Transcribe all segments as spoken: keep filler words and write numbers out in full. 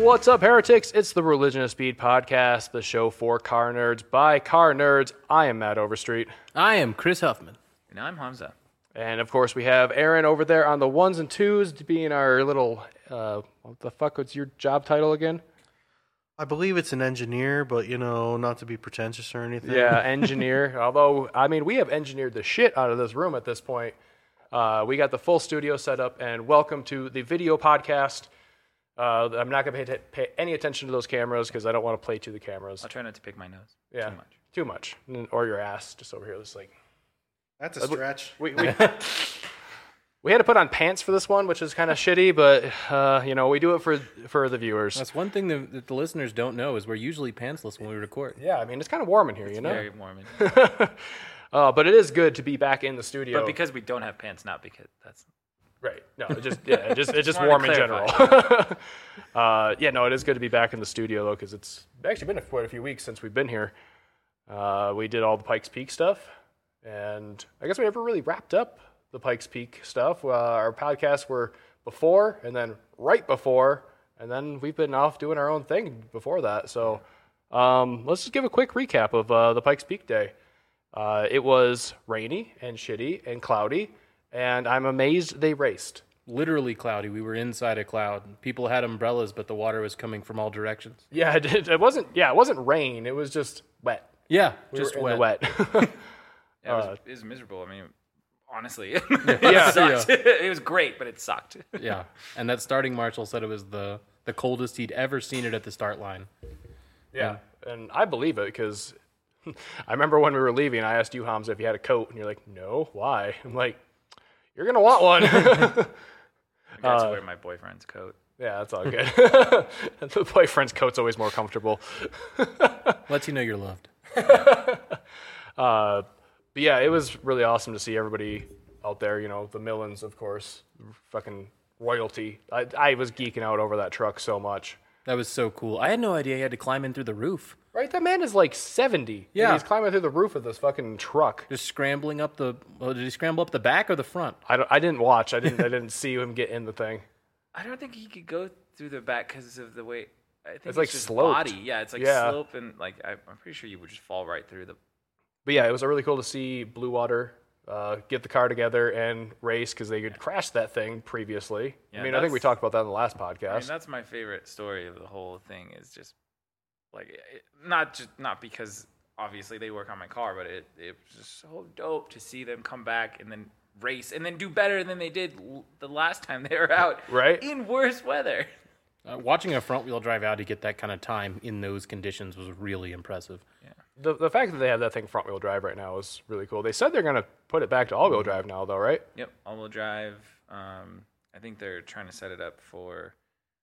What's up, heretics? It's the Religion of Speed podcast, the show for car nerds by car nerds. I am Matt Overstreet. I am Chris Huffman. And I'm Hamza. And of course, we have Aaron over there on the ones and twos, being our little, uh, what the fuck, what's your job title again? I believe it's an engineer, but, you know, not to be pretentious or anything. Yeah, engineer. Although, I mean, we have engineered the shit out of this room at this point. Uh, we got the full studio set up, and welcome to the video podcast. Uh, I'm not going to pay, pay any attention to those cameras because I don't want to play to the cameras. I'll try not to pick my nose. Yeah, Too much. Too much. Or your ass, just over here. It's like... That's a stretch. We we, we had to put on pants for this one, which is kind of shitty, but uh, you know, we do it for for the viewers. That's one thing that, that the listeners don't know is we're usually pantsless when we record. Yeah, I mean, it's kind of warm in here, It's you know. very warm. uh, but it is good to be back in the studio. But because we don't have pants, not because that's right. No, it just yeah, it just it's just Wanted warm to in general. clarify. uh, yeah, no, it is good to be back in the studio though, because it's actually been quite a few weeks since we've been here. Uh, we did all the Pikes Peak stuff. And I guess we never really wrapped up the Pikes Peak stuff. Uh, our podcasts were before and then right before, and then we've been off doing our own thing before that. So um, let's just give a quick recap of uh, the Pikes Peak day. Uh, it was rainy and shitty and cloudy, and I'm amazed they raced. Literally cloudy. We were inside a cloud. People had umbrellas, but the water was coming from all directions. Yeah, it, did. it wasn't. Yeah, it wasn't rain. It was just wet. Yeah, We just were in wet. the wet. yeah, it, was, Uh, it was miserable. I mean, honestly, Yeah. it sucked. It was great, but it sucked. Yeah, and that starting marshal said it was the, the coldest he'd ever seen it at the start line. Yeah, and I believe it because I remember when we were leaving, I asked you, Hamza, if you had a coat, and you're like, no, why? I'm like, you're going to want one. I got Uh, to wear my boyfriend's coat. Yeah, that's all good. The boyfriend's coat's always more comfortable. Lets you know you're loved. Uh, but yeah, it was really awesome to see everybody out there, you know, the Millens, of course, fucking royalty. I, I was geeking out over that truck so much. That was so cool. I had no idea he had to climb in through the roof. Right, that man is like seventy. Yeah. And he's climbing through the roof of this fucking truck. Just scrambling up the... Well, did he scramble up the back or the front? I, don't, I didn't watch. I didn't. I didn't see him get in the thing. I don't think he could go through the back because of the way. I think It's it's, like just sloped. body. Yeah, it's like Yeah. slope and like I, I'm pretty sure you would just fall right through the. But yeah, it was really cool to see Blue Water uh, get the car together and race because they had crashed that thing previously. Yeah, I mean, I think we that's- talked about that in the last podcast. I mean, that's my favorite story of the whole thing. Is just like it, not just not because obviously they work on my car, but it it was just so dope to see them come back and then race and then do better than they did l- the last time they were out, Right. in worse weather. Uh, watching a front-wheel drive Audi get that kind of time in those conditions was really impressive. the the fact that they have that thing front wheel drive right now is really cool. They said they're gonna put it back to all wheel drive now, though, right? Yep, all-wheel drive. Um, I think they're trying to set it up for,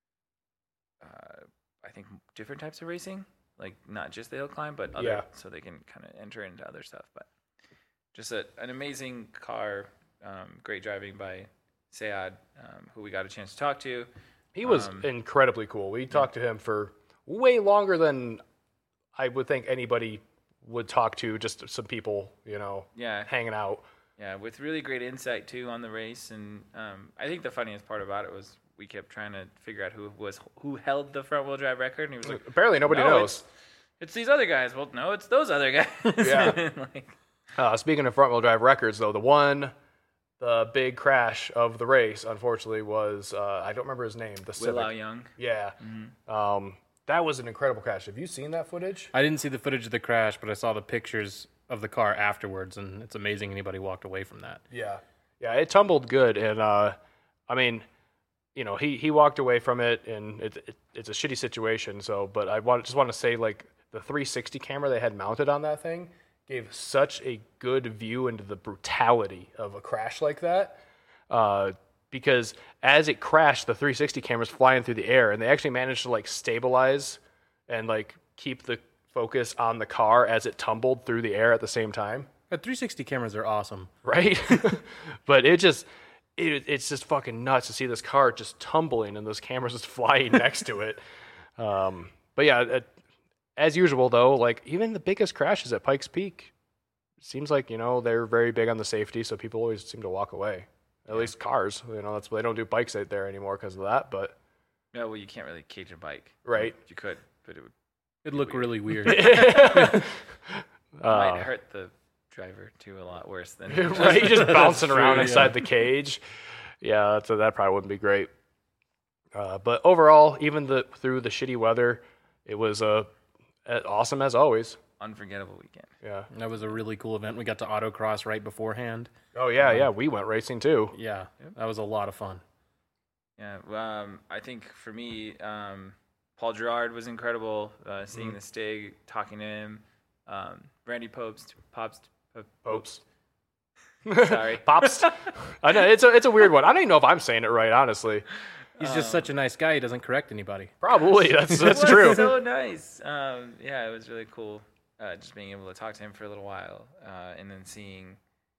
uh, I think different types of racing, like not just the hill climb, but other, Yeah. so they can kind of enter into other stuff. But just a, an amazing car, um, great driving by Sayad, um, who we got a chance to talk to. He was Um, incredibly cool. We talked to him for way longer than I would think anybody would talk to. Just some people, you know, Yeah, hanging out. yeah, with really great insight too on the race. And um, I think the funniest part about it was we kept trying to figure out who was who held the front wheel drive record, and he was like, Apparently, nobody "No, knows. It's, it's these other guys." Well, no, it's those other guys. Yeah. like, Uh, speaking of front wheel drive records, though, the one, the big crash of the race, unfortunately, was uh, I don't remember his name. The Will Lao Civic. Young. Yeah, um, that was an incredible crash. Have you seen that footage? I didn't see the footage of the crash, but I saw the pictures of the car afterwards, and it's amazing anybody walked away from that. Yeah, yeah, it tumbled good, and uh, I mean, you know, he, he walked away from it, and it, it it's a shitty situation. So, but I want just want to say, like, the three sixty camera they had mounted on that thing gave such a good view into the brutality of a crash like that. Uh, because as it crashed, the three sixty camera's flying through the air, and they actually managed to like stabilize and like keep the focus on the car as it tumbled through the air at the same time. But three sixty cameras are awesome. Right? But it just, it, it's just fucking nuts to see this car just tumbling and those cameras just flying next to it. Um, but yeah, it, as usual though, like even the biggest crashes at Pikes Peak, seems like, you know, they're very big on the safety, so people always seem to walk away. At least cars, you know, that's why they don't do bikes out there anymore because of that. But No, well, you can't really cage a bike. Right. You could, but it would It'd look really weird. uh, might hurt the driver too a lot worse than right, just bouncing around true, inside yeah. the cage. Yeah, so that probably wouldn't be great. Uh, but overall, even the through the shitty weather, it was uh, uh, awesome as always. unforgettable weekend. Yeah. That was a really cool event. We got to autocross right beforehand. Oh yeah, yeah. We went racing too. Yeah, that was a lot of fun. Yeah, um, I think for me, um, Paul Gerard was incredible. Uh, seeing Mhm. the Stig, talking to him, um, Brandy Popes, Pops, Pop- Popes. Sorry. Pops. I know it's a it's a weird one. I don't even know if I'm saying it right, honestly. He's just such a nice guy. He doesn't correct anybody. Probably that's It that's was true. So nice. Um, yeah, it was really cool. Uh, just being able to talk to him for a little while, uh, and then seeing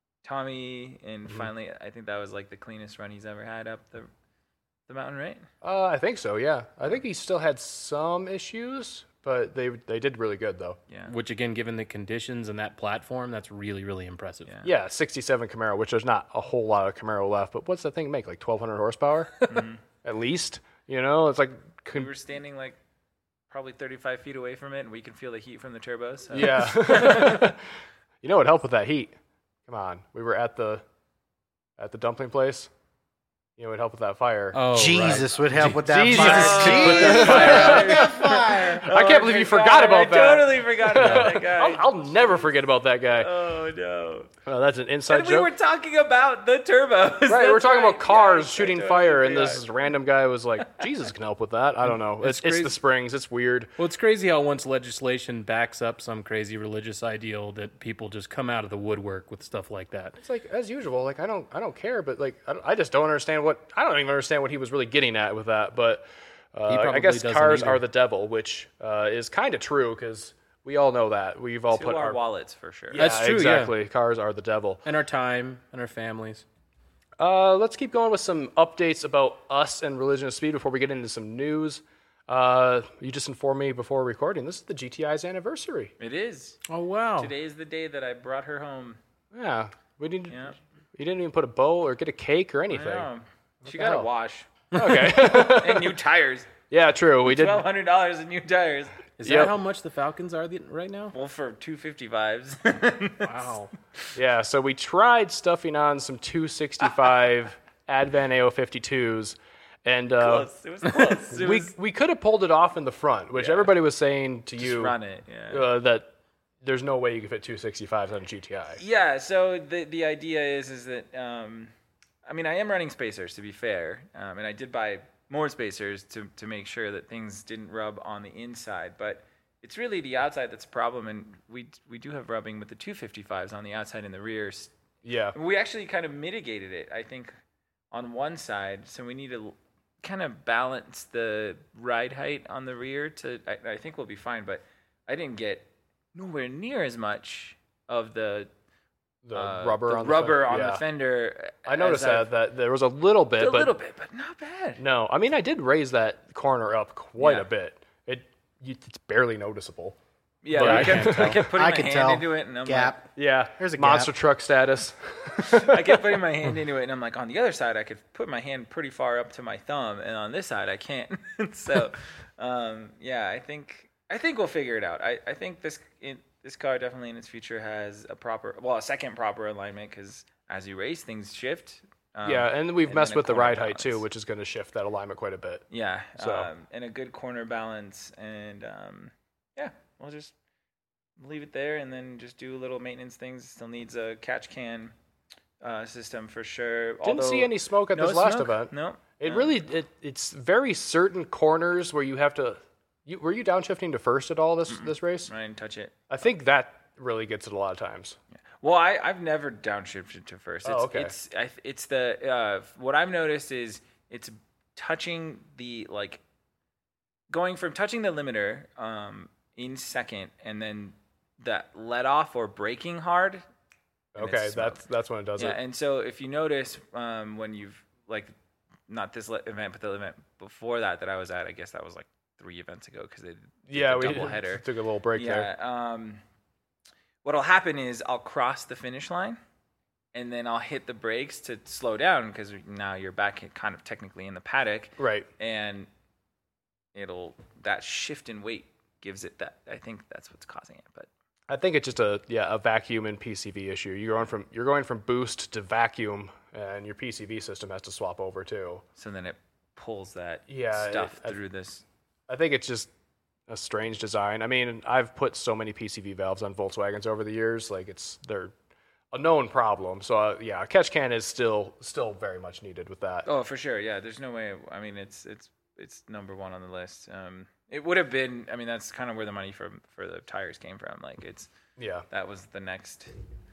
Tommy, and Mhm. finally, I think that was like the cleanest run he's ever had up the the mountain, right? Uh, I think so. Yeah, I think he still had some issues, but they they did really good though. Yeah. Which, again, given the conditions and that platform, that's really, really impressive. Yeah. Yeah, sixty-seven Camaro, which there's not a whole lot of Camaro left, but what's that thing make? Like twelve hundred horsepower, Mhm. at least. You know, it's like We were standing like probably thirty-five feet away from it, and we can feel the heat from the turbos. So. yeah. You know what helped with that heat? Come on, we were at the at the dumpling place. You know what helped with that fire? Oh, Jesus would help with that Jesus fire. could put that Jesus fire would put that fire. I can't believe you forgot about I that. totally forgot about that guy. I'll, I'll never forget about that guy. Oh no! Oh, that's an inside And we joke. were talking about the turbos. Right, we're That's talking right. about cars Yeah, shooting I fire, and totally this forgot. random guy was like, "Jesus can help with that." I don't know. It's It's it's, the crazy. springs. It's weird. Well, it's crazy how once legislation backs up some crazy religious ideal, that people just come out of the woodwork with stuff like that. It's like as usual. Like I don't I don't care, but like I, don't- I just don't understand what I don't even understand what he was really getting at with that. But uh, I probably guess doesn't cars either. are the devil, which uh, is kind of true because we all know that we've all To put our, our wallets for sure. Yeah, That's true, yeah. exactly. Cars are the devil. And our time and our families. Uh, let's keep going with some updates about us and Religion of Speed before we get into some news. Uh, you just informed me before recording. This is the G T I's anniversary. It is. Oh, wow. Today is the day that I brought her home. Yeah, we didn't. Yeah. You didn't even put a bow or get a cake or I anything. know. She the got hell? a wash Okay. and new tires. Yeah, true. We did. Twelve hundred dollars in new tires. Is Yep. that how much the Falcons are the, right now? Well, for two fifty fives. Wow. Yeah, so we tried stuffing on some two sixty-five Advan A O fifty-twos, and uh, Close. It was close. It we was, we could have pulled it off in the front, which Yeah. everybody was saying to just you run it. Yeah. uh, that there's no way you could fit two sixty-fives on a G T I. Yeah, so the the idea is is that um, I mean I am running spacers to be fair, um, and I did buy more spacers to to make sure that things didn't rub on the inside, but it's really the outside that's a problem, and we we do have rubbing with the two fifty-fives on the outside and the rear. Yeah. We actually kind of mitigated it, I think, on one side, so we need to kind of balance the ride height on the rear to I, I think we'll be fine, but I didn't get nowhere near as much of the The uh, rubber the on rubber the fender. on Yeah. the fender. I noticed as I've- that that there was a little bit, a but little bit, but not bad. no. I mean, I did raise that corner up quite Yeah. a bit. It you, it's barely noticeable. Yeah, But I, I kept, can't I kept putting I my can hand tell. into it, and I'm Gap. Yeah, There's a monster gap. truck status. like, I kept putting my hand into it, and I'm like, on the other side, I could put my hand pretty far up to my thumb, and on this side, I can't. so, um, yeah, I think I think we'll figure it out. I, I think this in, this car definitely in its future has a proper, well, a second proper alignment because as you race, things shift. Um, Yeah, and we've and messed then a with the corner ride height too, balance. which is going to shift that alignment quite a bit. Yeah, So- um, and a good corner balance, and um, yeah, we'll just leave it there, and then just do little maintenance things. Still needs a catch can uh, system for sure. Didn't see although- any smoke at no this last smoke? event. No, It no. really it it's very certain corners where you have to. You, were you downshifting to first at all this this race? I didn't touch it. I think that really gets it a lot of times. Well, I, I've never downshifted to first. It's, Oh, okay. It's I, it's the uh, what I've noticed is it's touching the like going from touching the limiter um, in second, and then that let off or braking hard. and Okay, it's smoke. that's that's when it does Yeah, it. and so if you notice um, when you've like not this le- event, but the event before that that I was at, I guess that was like three events ago because they did Yeah, the we double header. took a little break there. Yeah. Um, what'll happen is I'll cross the finish line, and then I'll hit the brakes to slow down because now you're back in- kind of technically in the paddock, Right. and it'll that shift in weight gives it that. I think that's what's causing it. But I think it's just a yeah a vacuum and P C V issue. You're going from you're going from boost to vacuum, and your P C V system has to swap over too. so then it pulls that Yeah, stuff it- I- through this. I think it's just a strange design. I mean, I've put so many P C V valves on Volkswagens over the years. Like it's they're a known problem. So uh, yeah, a catch can is still still very much needed with that. Oh, for sure. Yeah, there's no way. I mean, it's it's it's number one on the list. Um, it would have been. I mean, that's kind of where the money for for the tires came from. Like it's Yeah. that was the next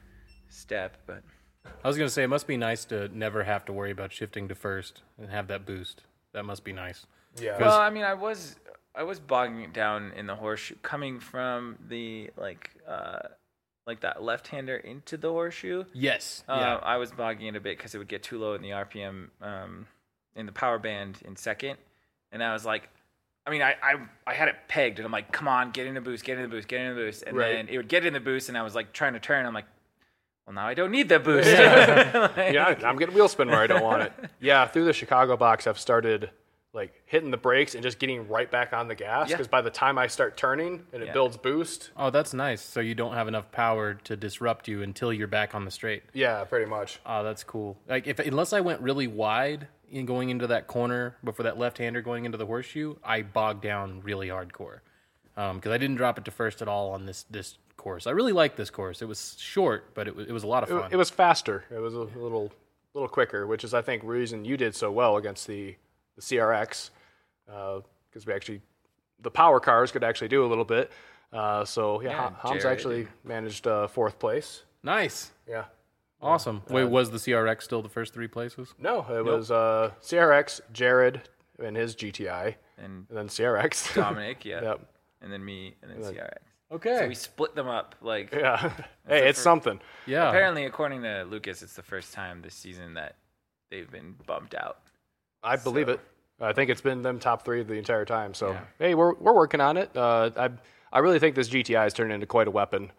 step. But I was gonna say it must be nice to never have to worry about shifting to first and have that boost. That must be nice. Yeah. well, I mean, I was I was bogging it down in the horseshoe coming from the like uh like that left hander into the horseshoe. Yes. Uh, yeah. I was bogging it a bit because it would get too low in the R P M um, in the power band in second, and I was like, I mean, I, I I had it pegged, and I'm like, come on, get in the boost, get in the boost, get in the boost, and Right. then it would get in the boost, and I was like trying to turn, I'm like, well, now I don't need the boost. Like, Yeah, I'm getting wheel spin where I don't want it. Yeah, through the Chicago box, I've started like hitting the brakes and just getting right back on the gas Yeah. because by the time I start turning and it Yeah. builds boost, Oh, that's nice. So you don't have enough power to disrupt you until you're back on the straight. yeah, pretty much. Oh, that's cool. Like if unless I went really wide in going into that corner before that left-hander going into the horseshoe, I bogged down really hardcore because I didn't drop it to first at all on this this course. I really like this course. It was short, but it was it was a lot of It, fun. it was faster. It was a little little quicker, which is I think reason you did so well against the the C R X because we actually the power cars could actually do a little bit. Uh, so yeah, Yeah, Ham- Ham's Jared. actually managed uh, fourth place. Nice, Yeah. awesome. Wait, was the C R X still the first three places? No, it was uh, C R X, Jared, and his G T I, and and then C R X. Dominic, yeah, Yep. and then me, and then C R X. Okay. So we split them up. Like Yeah. Hey, it's fir- something. yeah. apparently, according to Lucas, it's the first time this season that they've been bumped out. I believe So- it. I think it's been them top three the entire time. So Yeah. hey, we're we're working on it. Uh, I I really think this G T I has turned into quite a weapon.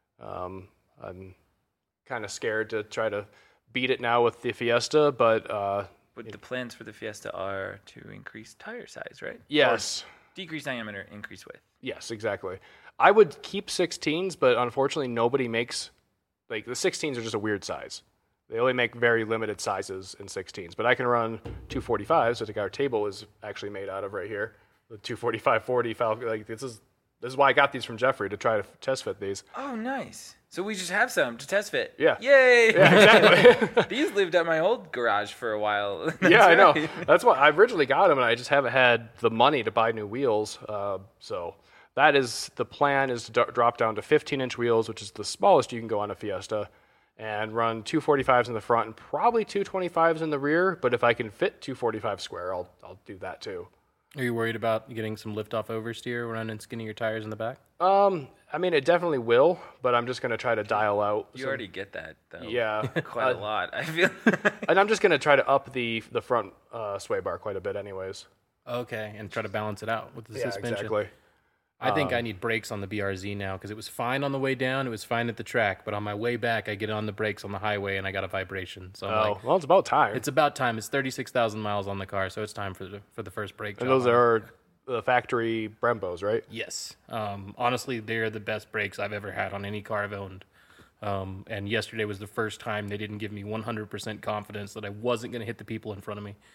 Um, I'm kind of scared to try to beat it now with the Fiesta, but uh, But the plans for the Fiesta are to increase tire size, right? yes, Decrease diameter, increase width. yes, exactly. I would keep sixteens, but unfortunately, nobody makes like the sixteens are just a weird size. They only make very limited sizes in sixteens, but I can run two forty-fives. I think our table is actually made out of right here. The two forty-five forty Falcon. Like this is this is why I got these from Jeffrey to try to test fit these. Oh, nice. So we just have some to test fit. Yeah. Yay! Yeah, exactly. These lived at my old garage for a while. yeah, I know. That's right. That's why I originally got them, and I just haven't had the money to buy new wheels. Uh, so that is the plan: is to d- drop down to fifteen inch wheels, which is the smallest you can go on a Fiesta, and run two forty-fives in the front and probably two twenty-fives in the rear. But if I can fit two forty-five square, I'll I'll do that too. Are you worried about getting some lift-off oversteer running skinnier tires in the back? Um, I mean, it definitely will, but I'm just gonna try to dial out. You some- already get that, though. yeah, Quite a Uh, lot, I feel. and I'm just gonna try to up the the front uh, sway bar quite a bit, anyways. Okay, and try to balance it out with the Yeah, suspension. exactly. I think I need brakes on the B R Z now because it was fine on the way down. It was fine at the track, but on my way back, I get on the brakes on the highway and I got a vibration. So I'm Oh, like, well, it's about time. it's about time. It's thirty-six thousand miles on the car, so it's time for the for the first brake and job those on it. are the factory Brembos, right? Yes. Um, honestly, they're the best brakes I've ever had on any car I've owned. Um, and yesterday was the first time they didn't give me one hundred percent confidence that I wasn't going to hit the people in front of me.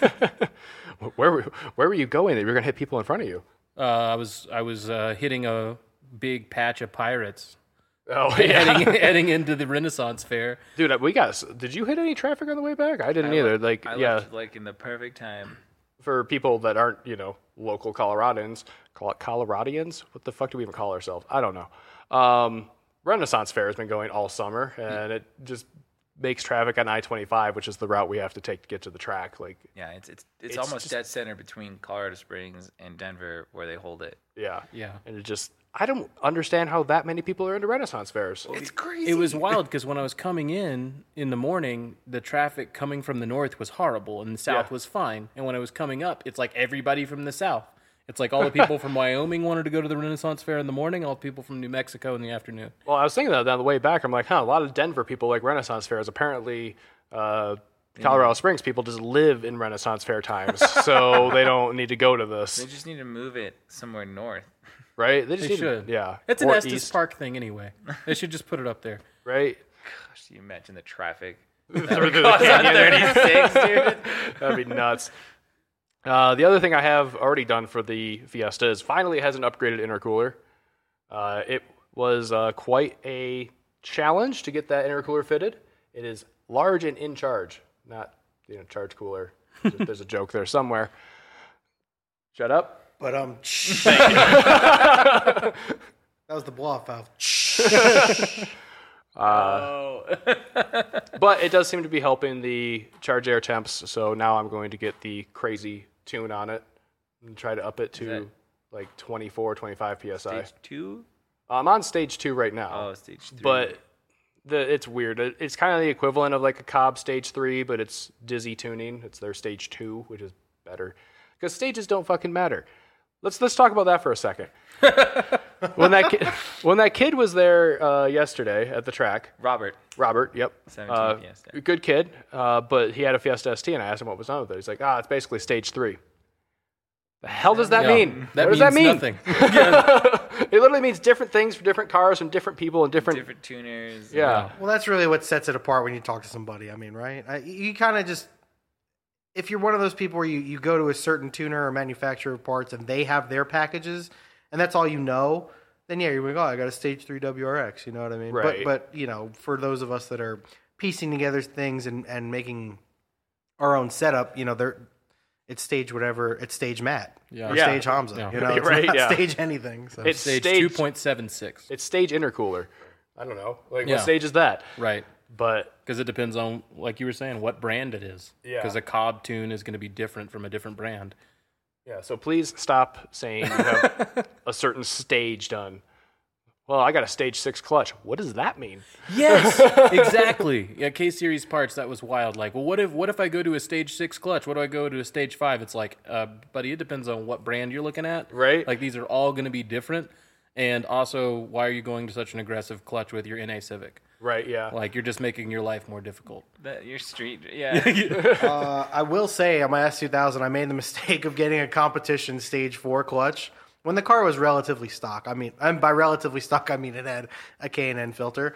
Where were, where were you going that you were going to hit people in front of you? Uh, I was I was uh, hitting a big patch of pirates Oh, yeah. heading heading into the Renaissance Fair. Dude, we got. Did you hit any traffic on the way back? I didn't I either. left- Like, I yeah, left, like in the perfect time. for people that aren't, you know, local Coloradans, call it Coloradians. What the fuck do we even call ourselves? I don't know. Um, Renaissance Fair has been going all summer, and it just makes traffic on I twenty-five, which is the route we have to take to get to the track. Like, Yeah, it's it's it's, It's almost just- dead center between Colorado Springs and Denver where they hold it. yeah, Yeah. and it just. I don't understand how that many people are into Renaissance fairs. It's crazy. It was wild because when I was coming in in the morning, the traffic coming from the north was horrible and the south Yeah. was fine. And when I was coming up, it's like everybody from the south. It's like all the people from Wyoming wanted to go to the Renaissance Fair in the morning, all the people from New Mexico in the afternoon. Well, I was thinking that on the way back. I'm like, huh, a lot of Denver people like Renaissance fairs. Apparently, uh, Colorado Springs people just live in Renaissance Fair times, so they don't need to go to They this, just need to move it somewhere north. right? They just They need should. to, yeah. It's an Or Estes east, Park thing anyway. They should just put it up there. right? Gosh, you imagine the traffic. Through That would the cause on canyon. thirty-six, dude. That'd be nuts. Uh, the other thing I have already done for the Fiesta is finally it has an upgraded intercooler. Uh, it was uh, quite a challenge to get that intercooler fitted. It is large and in charge, not you know charge cooler. There's a, there's a joke there somewhere. Shut up. But um, that was the blow off valve. Oh. But it does seem to be helping the charge air temps, so now I'm going to get the crazy tune on it and try to up it to that- like twenty-four, twenty-five P S I. Stage two? I'm on stage two right now. Oh, stage three. But the it's weird. It- It's kind of the equivalent of like a Cobb stage three, but it's Dizzy tuning. It's their stage two, which is better because stages don't fucking matter. Let's let's talk about that for a second. when that kid, when that kid was there uh, yesterday at the track, Robert. Robert, yep, seventeen uh, Fiesta. good kid, uh, but he had a Fiesta S T, and I asked him what was wrong with it. He's like, ah, it's basically stage three. The hell does that Yeah, mean? That what means does that mean? nothing. It literally means different things for different cars from different people and different. Different tuners. Yeah. Well, that's really what sets it apart when you talk to somebody. I mean, right? I, you kind of just, if you're one of those people where you, you go to a certain tuner or manufacturer of parts and they have their packages and that's all you know, then yeah, you're like, oh, I got a stage three W R X. You know what I mean? Right. But, but you know, for those of us that are piecing together things and, and making our own setup, you know, they're, it's stage whatever, it's stage Matt. Yeah. Or Yeah. stage Hamza. Yeah. You know, it's Right, not yeah. stage anything. So. It's Stage stage two point seven six. It's stage intercooler. I don't know. Like Yeah. what stage is that? Right. But Because it depends on, like you were saying, what brand it is. Yeah. Because a Cobb tune is going to be different from a different brand. yeah, so please stop saying you have a certain stage done. Well, I got a stage six clutch. What does that mean? Yes, exactly. Yeah, K series parts. That was wild. Like, well, what if what if I go to a stage six clutch? What do I go to a stage five? It's like, uh, buddy, it depends on what brand you're looking at. Right. Like these are all going to be different. And also, why are you going to such an aggressive clutch with your N A Civic? Right, yeah. Like you're just making your life more difficult. That, your street. Yeah. Uh, I will say on my S two thousand, I made the mistake of getting a competition stage four clutch when the car was relatively stock. I mean, and by relatively stock, I mean it had a K and N filter.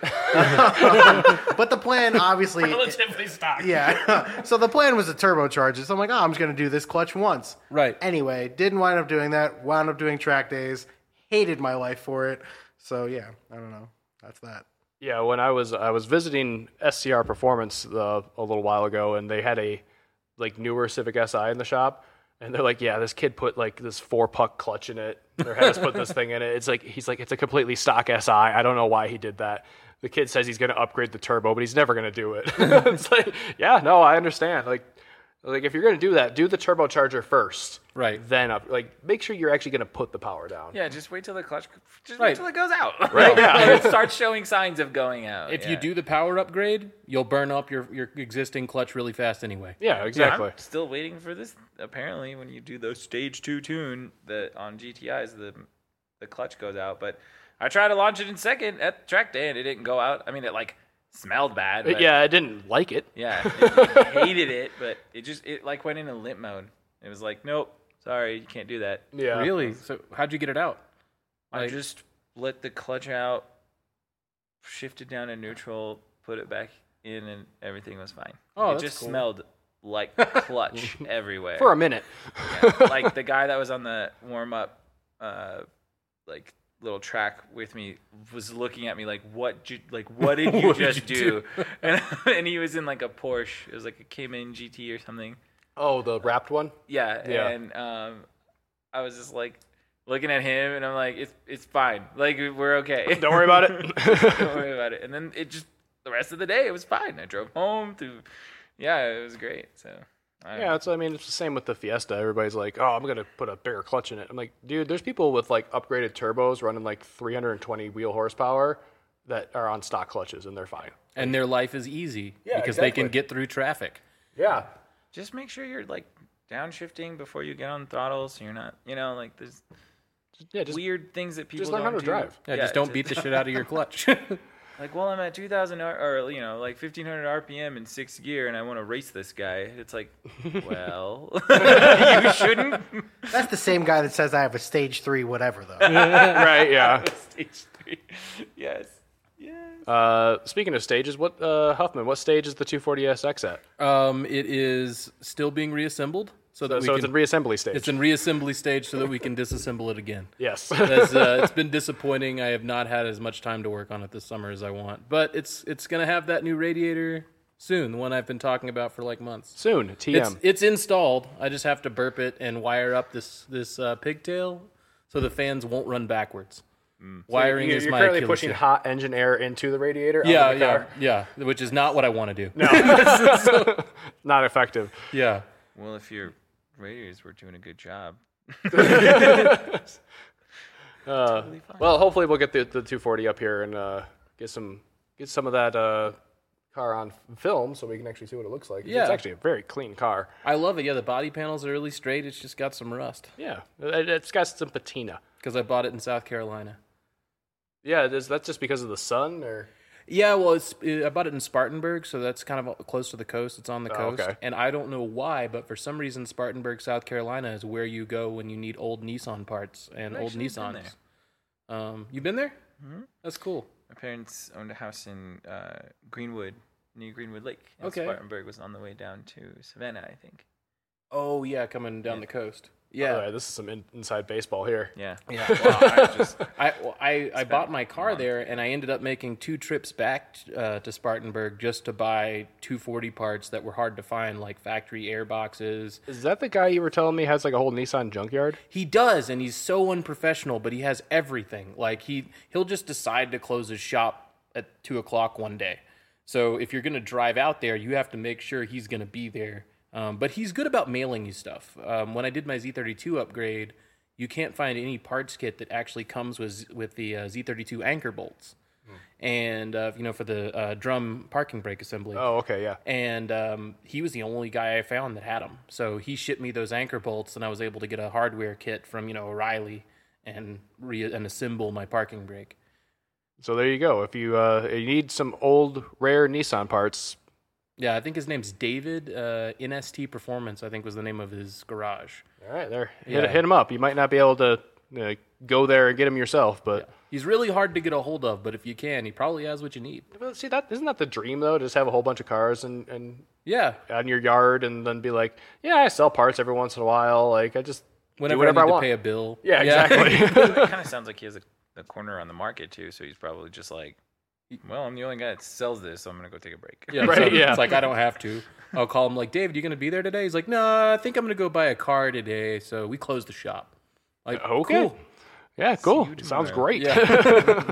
But the plan, obviously, Relatively stock. yeah. So the plan was to turbocharge it. So I'm like, oh, I'm just going to do this clutch once. Right. Anyway, didn't wind up doing that. Wound up doing track days. Hated my life for it. So yeah, I don't know. That's that. Yeah, when I was I was visiting S C R Performance uh, a little while ago, and they had a like newer Civic S I in the shop, and they're like, "Yeah, this kid put like this four puck clutch in it, or had us put this thing in it." It's like he's like, "It's a completely stock S I. I don't know why he did that." The kid says he's going to upgrade the turbo, but he's never going to do it. It's like, yeah, no, I understand. Like, like if you're going to do that, do the turbocharger first, Right. Then up. Like, make sure you're actually going to put the power down. Yeah, just wait till the clutch. Just Right. wait till it goes out. Right, yeah. It starts showing signs of going out. If yeah. you do the power upgrade, you'll burn up your, your existing clutch really fast anyway. Yeah, Yeah, exactly. I'm still waiting for this. Apparently, when you do the stage two tune, that on G T Is, the the clutch goes out. But I tried to launch it in second at track day, and it didn't go out. I mean, it like smelled bad. But yeah, I didn't like it. yeah, it, it hated it, but it just it like went into limp mode. It was like, nope, sorry, you can't do that. Yeah. Really? So how'd you get it out? I Like- just let the clutch out, shifted down to neutral, put it back in, and everything was fine. Oh, it that's just cool. smelled like clutch everywhere. For a minute. Yeah, like the guy that was on the warm up, uh, like little track with me was looking at me like, "What? You, like, what did you What did just you do?" do? And and he was in like a Porsche. It was like a Cayman G T or something. Oh, the wrapped one? Yeah, Yeah. and um, I was just like looking at him, and I'm like, "It's it's fine. Like we're okay. Don't worry about it. Don't worry about it." And then it just the rest of the day it was fine. I drove home to, yeah, it was great. So I, Yeah, it's. I mean, it's the same with the Fiesta. Everybody's like, "Oh, I'm gonna put a bigger clutch in it." I'm like, dude, there's people with like upgraded turbos running like three hundred twenty wheel horsepower that are on stock clutches, and they're fine. And their life is easy Yeah, because they can exactly. get through traffic. Yeah, just make sure you're like downshifting before you get on throttle, so you're not, you know, like there's yeah. Just weird things that people learn how don't to do. drive. Yeah, just don't beat the shit out of your clutch. Like, well, I'm at two thousand R- or you know, like fifteen hundred R P M in sixth gear, and I want to race this guy. It's like, well, you shouldn't. That's the same guy that says I have a stage three whatever though. Right? Yeah. Stage three. Yes. Yes. Uh, speaking of stages, what uh, Huffman? What stage is the two forty S X at? Um, it is still being reassembled, so that So, we so can, it's in reassembly stage. it's in reassembly stage, so that we can disassemble it again. yes. As, uh, it's been disappointing. I have not had as much time to work on it this summer as I want, but it's it's gonna have that new radiator soon, the one I've been talking about for like months. Soon. T It's M. it's installed. I just have to burp it and wire up this this uh, pigtail so the fans won't run backwards. Wiring you're, is you're my currently Achilles pushing heel. hot engine air into the radiator. out Yeah, of the yeah, car. yeah. Which is not what I want to do. Not effective. Yeah. Well, if your radiators were doing a good job, Uh, well, hopefully we'll get the, the two forty up here and uh, get some get some of that uh, car on film so we can actually see what it looks like. Yeah. It's actually a very clean car. I love it. Yeah, the body panels are really straight. It's just got some rust Yeah, it, it's got some patina. because I bought it in South Carolina. Yeah, is that just because of the sun or? Yeah, well, it's I bought it in Spartanburg, so that's kind of close to the coast. It's on the Oh, coast, okay. and I don't know why, but for some reason, Spartanburg, South Carolina, is where you go when you need old Nissan parts and I've old actually been Nissans. Um, you been there? Mm-hmm. That's cool. my parents owned a house in uh, Greenwood, near Greenwood Lake. And Okay. Spartanburg was on the way down to Savannah, I think. Oh yeah, coming down the coast. Yeah. Oh, yeah, this is some in, inside baseball here. Yeah. Yeah, well, I, just, I, well, I, I bought my car there, and I ended up making two trips back uh, to Spartanburg just to buy two forty parts that were hard to find, like factory air boxes. Is that the guy you were telling me has like a whole Nissan junkyard? He does, and he's so unprofessional, but he has everything. Like he he'll just decide to close his shop at two o'clock one day. So if you're gonna drive out there, you have to make sure he's gonna be there. Um, but he's good about mailing you stuff. Um, when I did my Z thirty-two upgrade, you can't find any parts kit that actually comes with with the uh, Z thirty-two anchor bolts, and uh, you know for the uh, drum parking brake assembly. Oh, okay, yeah. And um, he was the only guy I found that had them. So he shipped me those anchor bolts, and I was able to get a hardware kit from you know O'Reilly and re- and assemble my parking brake. So there you go. If you uh, you need some old rare Nissan parts, Yeah, I think his name's David. Uh, N S T Performance, I think, was the name of his garage. all right, there, Yeah. hit, hit him up. You might not be able to uh, go there and get him yourself, but He's really hard to get a hold of, but if you can, he probably has what you need. Well, see that isn't that the dream though? Just have a whole bunch of cars and and Yeah, on your yard, and then be like, yeah, I sell parts every once in a while. Like I just whenever do whatever I I, need to want. pay a bill. yeah, exactly. It kind of sounds like he has a, a corner on the market, too, so he's probably just like, well, I'm the only guy that sells this, so I'm going to go take a break. Yeah, Right, so yeah. It's like I don't have to. I'll call him like, David, you gonna be there today? He's like, no, I think I'm gonna go buy a car today. So we closed the shop. Like, Okay. cool. Yeah, cool. you Sounds tomorrow. great. Yeah.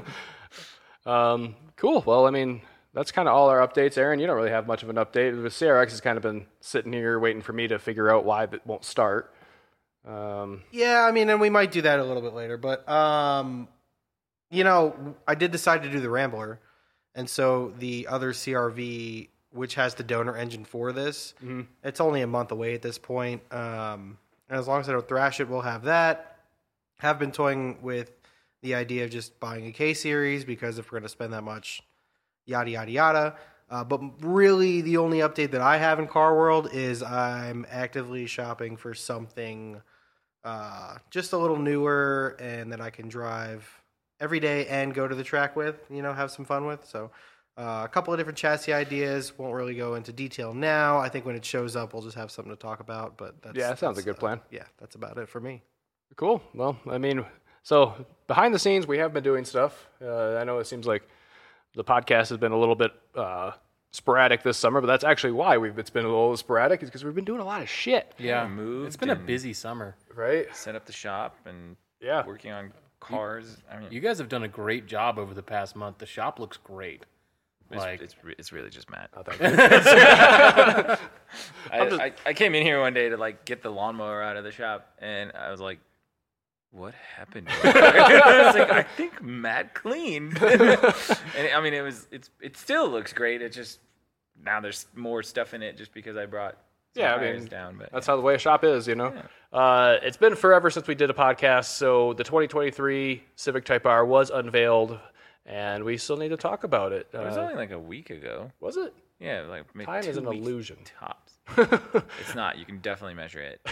um, cool. Well, I mean, that's kind of all our updates. Aaron, you don't really have much of an update. The C R X has kind of been sitting here waiting for me to figure out why it won't start. Um, Yeah, I mean, and we might do that a little bit later, but um, you know, I did decide to do the Rambler, and so the other C R V, which has the donor engine for this, it's only a month away at this point. Um, and as long as I don't thrash it, we'll have that. Have been toying with the idea of just buying a K series because if we're going to spend that much, yada yada yada. Uh, but really, the only update that I have in Car World is I'm actively shopping for something uh, just a little newer and that I can drive every day and go to the track with, you know, have some fun with. So uh, a couple of different chassis ideas. Won't really go into detail now. I think when it shows up, we'll just have something to talk about. But that's, Yeah, that sounds that's, a good plan. Uh, yeah, that's about it for me. Cool. Well, I mean, so behind the scenes, we have been doing stuff. Uh, I know it seems like the podcast has been a little bit uh, sporadic this summer, but that's actually why we've it's been a little sporadic, is because we've been doing a lot of shit, Yeah, moved it's been a and- busy summer. right? Set up the shop and Yeah. working on cars. I mean, You guys have done a great job over the past month. The shop looks great. it's, Like, it's, re- it's really just Matt. Oh, thank you. I, I, I came in here one day to like get the lawnmower out of the shop, and I was like, "What happened?" I was like, "I think Matt cleaned." And I mean, it was it's it still looks great. It just now there's more stuff in it just because I brought some Yeah, I tires mean, down. But That's how the way a shop is, you know. Uh, it's been forever since we did a podcast, so the twenty twenty-three Civic Type R was unveiled, Yeah. and we still need to talk about it. It was Uh, only like a week ago. was it? Yeah, like maybe Time two is an weeks illusion. tops. It's not. You can definitely measure it.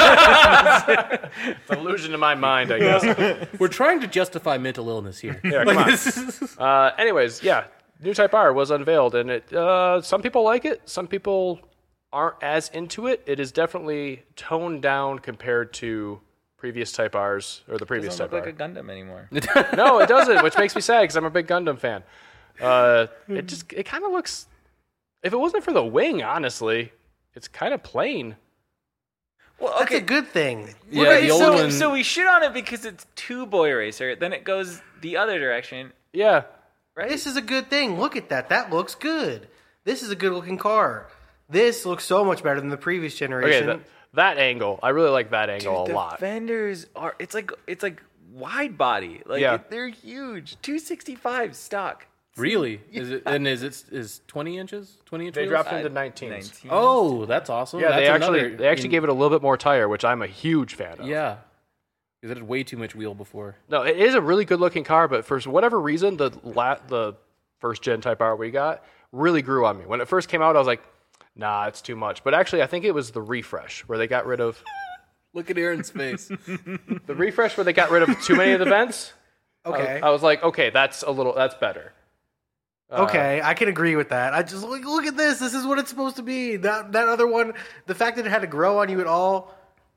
It's an illusion in my mind, I guess. We're trying to justify mental illness here. Yeah, come on. Uh, anyways, yeah, new Type R was unveiled, and it. Uh, some people like it. Some people aren't as into it. It is definitely toned down compared to previous Type R's or the previous Doesn't Type look R. like a Gundam anymore. No, it doesn't, which makes me sad because I'm a big Gundam fan. Uh, it just it kind of looks. If it wasn't for the wing, honestly, it's kind of plain. Well, That's okay. a good thing. Yeah, Right, the old so, one. so we shit on it because it's two boy racer. Then it goes the other direction, Yeah, right? This is a good thing. Look at that. That looks good. This is a good looking car. This looks so much better than the previous okay, generation. that, that angle, I really like that angle Dude, a lot. The fenders are. It's like it's like wide body. Like Yeah. it- they're huge. two sixty-five stock. Really? Is it? And is it is twenty inches? Twenty inches? They dropped Uh, into nineteens. nineteen. Oh, that's awesome. Yeah, that's they actually another- they actually in- gave it a little bit more tire, which I'm a huge fan of. Yeah, because it had way too much wheel before. No, it is a really good looking car, but for whatever reason, the la- the first gen Type R we got really grew on me. When it first came out, I was like, nah, it's too much. But actually, I think it was the refresh where they got rid of Look at Aaron's face. the refresh where they got rid of too many of the vents. okay. I, I was like, okay, that's a little that's better. Uh, Okay, I can agree with that. I just look, look at this. This is what it's supposed to be. That that other one, the fact that it had to grow on you at all.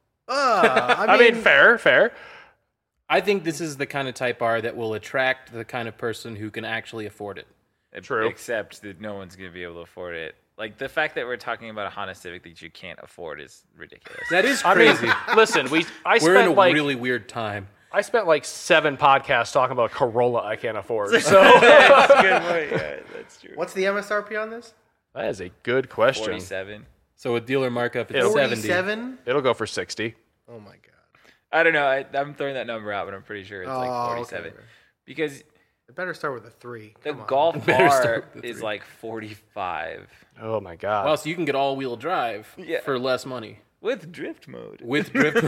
Uh, I, mean, I mean, fair, fair. I think this is the kind of Type R that will attract the kind of person who can actually afford it. True. Except that no one's gonna be able to afford it. Like the fact that we're talking about a Honda Civic that you can't afford is ridiculous. That is I mean, crazy. listen, we I We're in a spent like really weird time. I spent like seven podcasts talking about a Corolla I can't afford. So That's a good point. Yeah, that's true. What's the M S R P on this? that is a good question. Forty-seven. So with dealer markup, it's It'll- seventy. Forty-seven. It'll go for sixty. Oh my god. I don't know. I, I'm throwing that number out, but I'm pretty sure it's Oh, like okay. forty-seven. Because It better start with a three. the Come on. Golf Better R start with the is three. like forty-five Oh my god. Well, so you can get all-wheel drive Yeah. for less money with drift mode. with drift.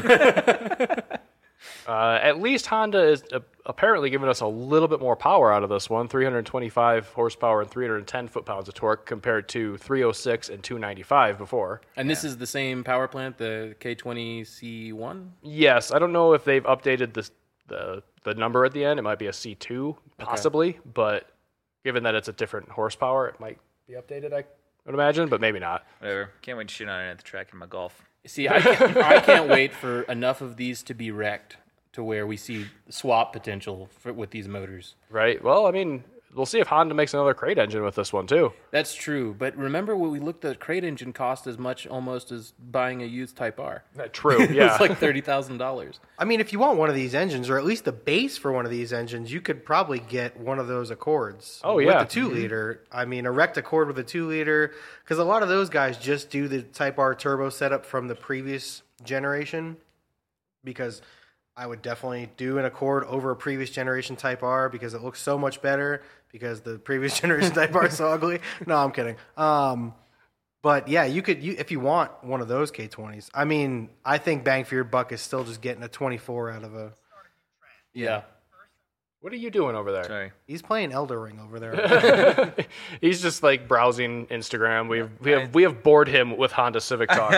Uh, at least Honda is uh, apparently giving us a little bit more power out of this one, three hundred twenty-five horsepower and three hundred ten foot-pounds of torque compared to three oh six and two ninety-five before. And this is the same power plant, the K twenty C one. Yes, I don't know if they've updated the the the number at the end. It might be a C two, possibly, but given that it's a different horsepower, it might be updated, I would imagine, but maybe not. Whatever. Can't wait to shit on it at the track in my Golf. See, I can't, I can't wait for enough of these to be wrecked to where we see swap potential for, with these motors. Right? Well, I mean, we'll see if Honda makes another crate engine with this one, too. That's true, but remember when we looked at crate engine cost as much almost as buying a used Type R. True, yeah. It's like thirty thousand dollars. I mean, if you want one of these engines, or at least the base for one of these engines, you could probably get one of those Accords. Oh, yeah. with the two liter. I mean, a wrecked Accord with a two liter, because a lot of those guys just do the Type R turbo setup from the previous generation. Because I would definitely do an Accord over a previous generation Type R because it looks so much better. Because the previous generation Type R is so ugly. No, I'm kidding. Um, but yeah, you could you if you want one of those K twenties. I mean, I think bang for your buck is still just getting a twenty-four out of a. Yeah. What are you doing over there? Sorry. He's playing Elder Ring over there. He's just like browsing Instagram. We've we have we have bored him with Honda Civic talk.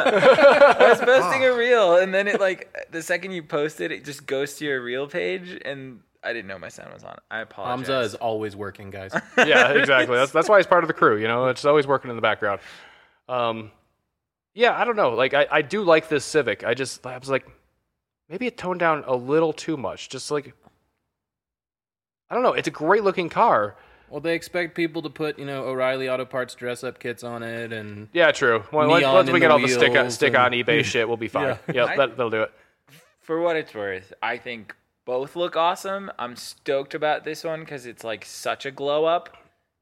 I was posting a reel, and then it like the second you post it, it just goes to your reel page, and I didn't know my sound was on. I apologize. Hamza is always working, guys. Yeah, exactly. That's that's why he's part of the crew. You know, it's always working in the background. Um, yeah, I don't know. Like I, I do like this Civic. I just I was like, maybe it toned down a little too much. Just like I don't know. It's a great looking car. Well, they expect people to put, you know, O'Reilly Auto Parts dress-up kits on it, and Yeah, true. Well, once, Neon once in we get the all the stick wheels stick and- on eBay shit, we'll be fine. Yeah. Yep, I- that, that'll do it. For what it's worth, I think both look awesome. I'm stoked about this one because it's like such a glow up.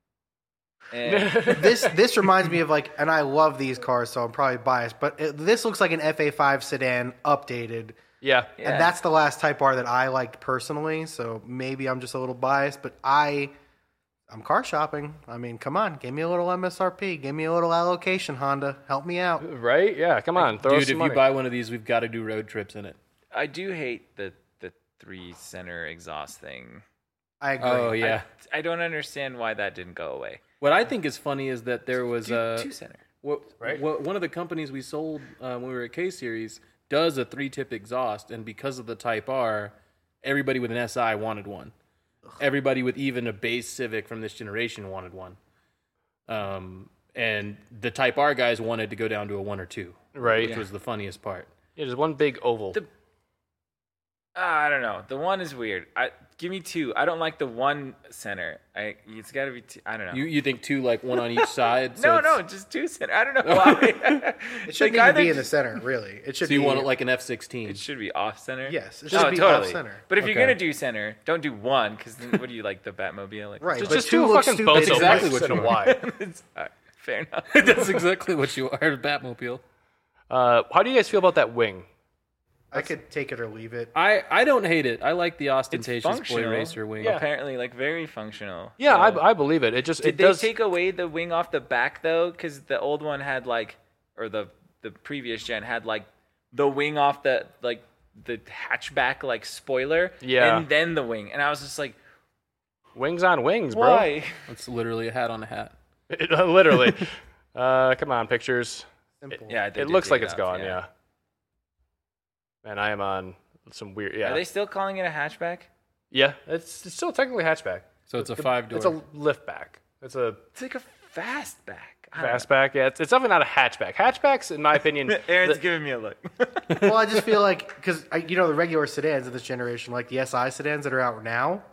And this this reminds me of like, and I love these cars, so I'm probably biased, but it, this looks like an F A five sedan updated. Yeah. Yeah. And that's the last Type R that I liked personally, so maybe I'm just a little biased, but I, I'm car shopping. I mean, come on, give me a little M S R P, give me a little allocation, Honda, help me out. Right? Yeah. Come on, throw us dude, some if money. you buy one of these, we've got to do road trips in it. I do hate the the three center exhaust thing. I agree. Oh yeah. I, I don't understand why that didn't go away. What I think is funny is that there was Two, uh, two center. what, Right. what one of the companies we sold uh, when we were at K Series does a three-tip exhaust, and because of the Type R, everybody with an S I wanted one. Everybody with even a base Civic from this generation wanted one. Um, and the Type R guys wanted to go down to a one or two, Right. which was the funniest part. Yeah, there's one big oval. The- Uh, I don't know. The one is weird. I give me two. I don't like the one center. I it's got to be two. I don't know. You you think two, like one on each side? So no, it's- no, just two center. I don't know why. It shouldn't even be in the center, really. It should So you be want it like an F sixteen? It should be off center. Yes, it Oh, should be totally. off center. But if you're Okay. gonna do center, don't do one because then what do you like the Batmobile? Like, Right. just but just two two looks fucking stupid. boats. That's exactly what instead you of want. wide. It's, all right, fair enough. That's exactly what you are, a Batmobile. Uh, how do you guys feel about that wing? I could take it or leave it. I, I don't hate it. I like the It's ostentatious boy functional. racer wing. Yeah. Apparently, like very functional. Yeah, So- I, I believe it. It just Did it they does. take away the wing off the back though? Because the old one had like, or the the previous gen had like the wing off the like the hatchback like spoiler. Yeah. And then the wing, and I was just like, Wings on wings, bro. why? It's literally a hat on a hat. Literally. uh, come on, pictures. Simple. Yeah, they It did looks take like it it's off, gone. Yeah. Man, I am on some weird. Yeah. Are they still calling it a hatchback? Yeah, it's, it's still technically hatchback. So it's a five door. It's a liftback. It's a It's like a fastback. I don't fastback. Yeah, it's, it's definitely not a hatchback. Hatchbacks, in my opinion, know. Aaron's the- giving me a look. Well, I just feel like because you know the regular sedans of this generation, like the S I sedans that are out now.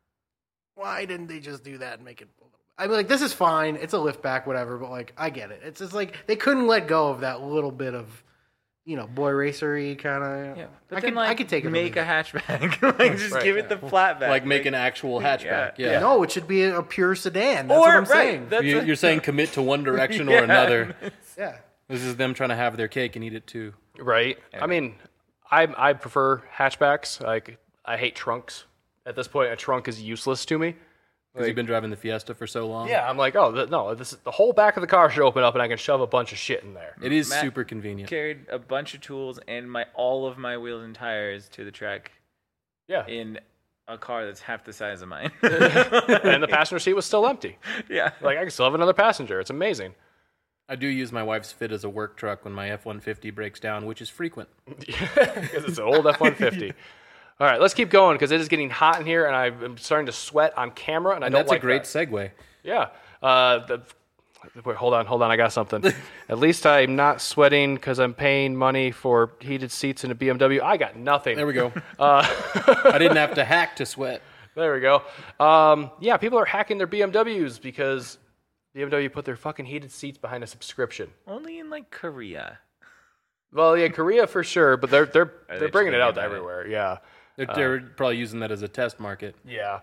Why didn't they just do that and make it? a little- I mean, like this is fine. It's a liftback, whatever. But like, I get it. It's just like they couldn't let go of that little bit of, you know, boy racery kind of. Yeah, but I then could, like I could take it. or make leave a it. hatchback. Like just Right, give it the flat back. like make an actual hatchback. Yeah. Yeah. No, it should be a pure sedan. That's or what I'm right, saying. That's You, a- you're saying commit to one direction Yeah. or another. Yeah. This is them trying to have their cake and eat it too. right. I mean, I I prefer hatchbacks. Like I hate trunks. At this point, a trunk is useless to me. Because you've been driving the Fiesta for so long. Yeah, I'm like, oh th- no, this is, the whole back of the car should open up, and I can shove a bunch of shit in there. It is Matt super convenient. carried a bunch of tools and my all of my wheels and tires to the track Yeah, in a car that's half the size of mine. and the passenger seat was still empty. yeah. Like I can still have another passenger. It's amazing. I do use my wife's Fit as a work truck when my F one fifty breaks down, which is frequent. Because it's an old F one fifty. All right, let's keep going because it is getting hot in here, and I'm starting to sweat on camera, and I And don't that's like a great that. segue. Yeah. Uh, the, wait, hold on, hold on. I got something. At least I'm not sweating because I'm paying money for heated seats in a B M W. I got nothing. There we go. Uh, I didn't have to hack to sweat. there we go. Um, yeah, people are hacking their B M Ws because B M W put their fucking heated seats behind a subscription. Only in like Korea. Well, yeah, Korea for sure, but they're they're Are they're they bringing it out to bringing it? everywhere. Yeah. They're, they're probably using that as a test market. Yeah.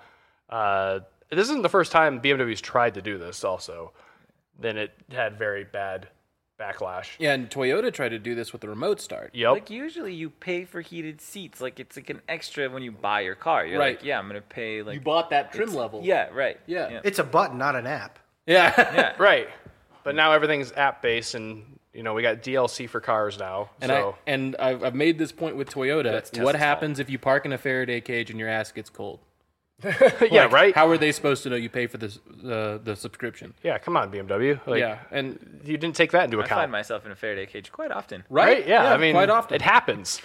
Uh, this isn't the first time B M W's tried to do this, also. Then it had very bad backlash. Yeah, and Toyota tried to do this with the remote start. Yep. Like usually you pay for heated seats. Like it's like an extra when you buy your car. You're Right. like, yeah, I'm gonna pay like You bought that trim it's- level. Yeah, right. Yeah. It's a button, not an app. Yeah. Yeah. Right. But now everything's app based, and you know we got D L C for cars now. And so I and I've, I've made this point with Toyota. That's Tesla's What happens if you park in a Faraday cage and your ass gets cold? yeah, Like, right. How are they supposed to know you pay for this uh, the subscription? yeah, come on, B M W. Like, yeah, and you didn't take that into I find account, myself in a Faraday cage quite often. right? Yeah, Yeah, I mean, quite often. it happens.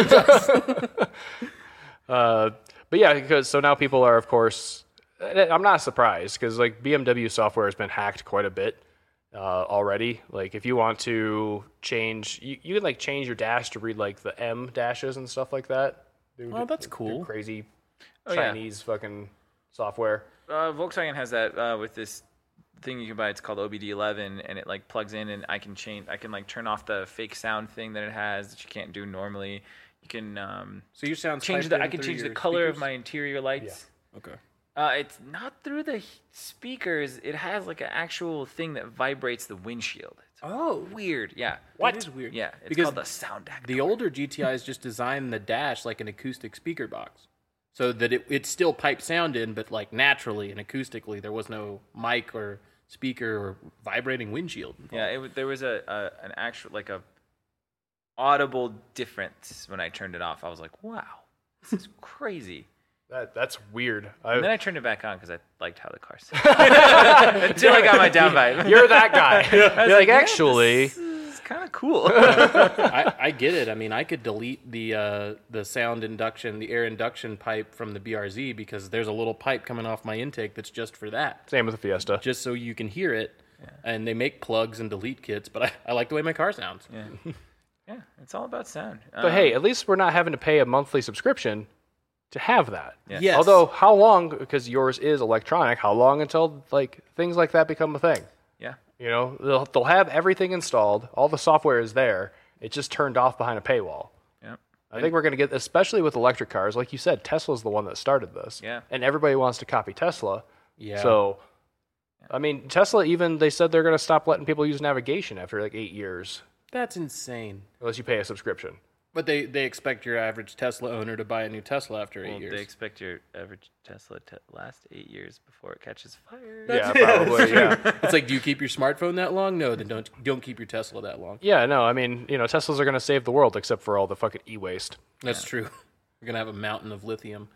uh, but yeah, because so now people are, of course, I'm not surprised because like B M W software has been hacked quite a bit uh, already. Like if you want to change, you, you can like change your dash to read like the M dashes and stuff like that. Do- Oh, that's do cool. Crazy Oh, yeah. Chinese fucking software. Uh, Volkswagen has that uh, with this thing you can buy. It's called O B D eleven, and it like plugs in, and I can change. I can like turn off the fake sound thing that it has that you can't do normally. You can um, so your sound change the. I can change the color of my interior lights. Okay. Uh, it's not through the h- speakers. It has like an actual thing that vibrates the windshield. It's Oh, weird. Yeah. That is weird. Yeah. It's Because called the sound actor. The older G T Is just designed the dash like an acoustic speaker box, so that it it still piped sound in, but like naturally and acoustically, there was no mic or speaker or vibrating windshield. Yeah, it, w- there was a, a an actual like a audible difference when I turned it off. I was like, wow, this is crazy. That that's weird. I, And then I turned it back on because I liked how the car sounded. Until I got my down vibe. You're that guy. You're like, yeah, actually, this is kind of cool. I, I get it. I mean, I could delete the uh, the sound induction, the air induction pipe from the B R Z because there's a little pipe coming off my intake that's just for that, same with the Fiesta. just so you can hear it. And they make plugs and delete kits, but I, I like the way my car sounds. yeah. yeah, it's all about sound. But hey, at least we're not having to pay a monthly subscription to have that. Yeah. Yes. Although, how long? Because yours is electronic. How long until like things like that become a thing? yeah, You know, they'll they'll have everything installed. All the software is there. It's just turned off behind a paywall. yeah, I think we're going to get, especially with electric cars, like you said, Tesla's the one that started this. Yeah. And everybody wants to copy Tesla. Yeah. So, I mean, Tesla even, they said they're going to stop letting people use navigation after like eight years, That's insane. unless you pay a subscription. But they, they expect your average Tesla owner to buy a new Tesla after eight well, years. they expect your average Tesla to last eight years before it catches fire. Yeah, probably, yeah. It's like, do you keep your smartphone that long? No, then don't don't keep your Tesla that long. Yeah, no, I mean, you know, Teslas are going to save the world except for all the fucking e-waste, That's true. We're gonna have a mountain of lithium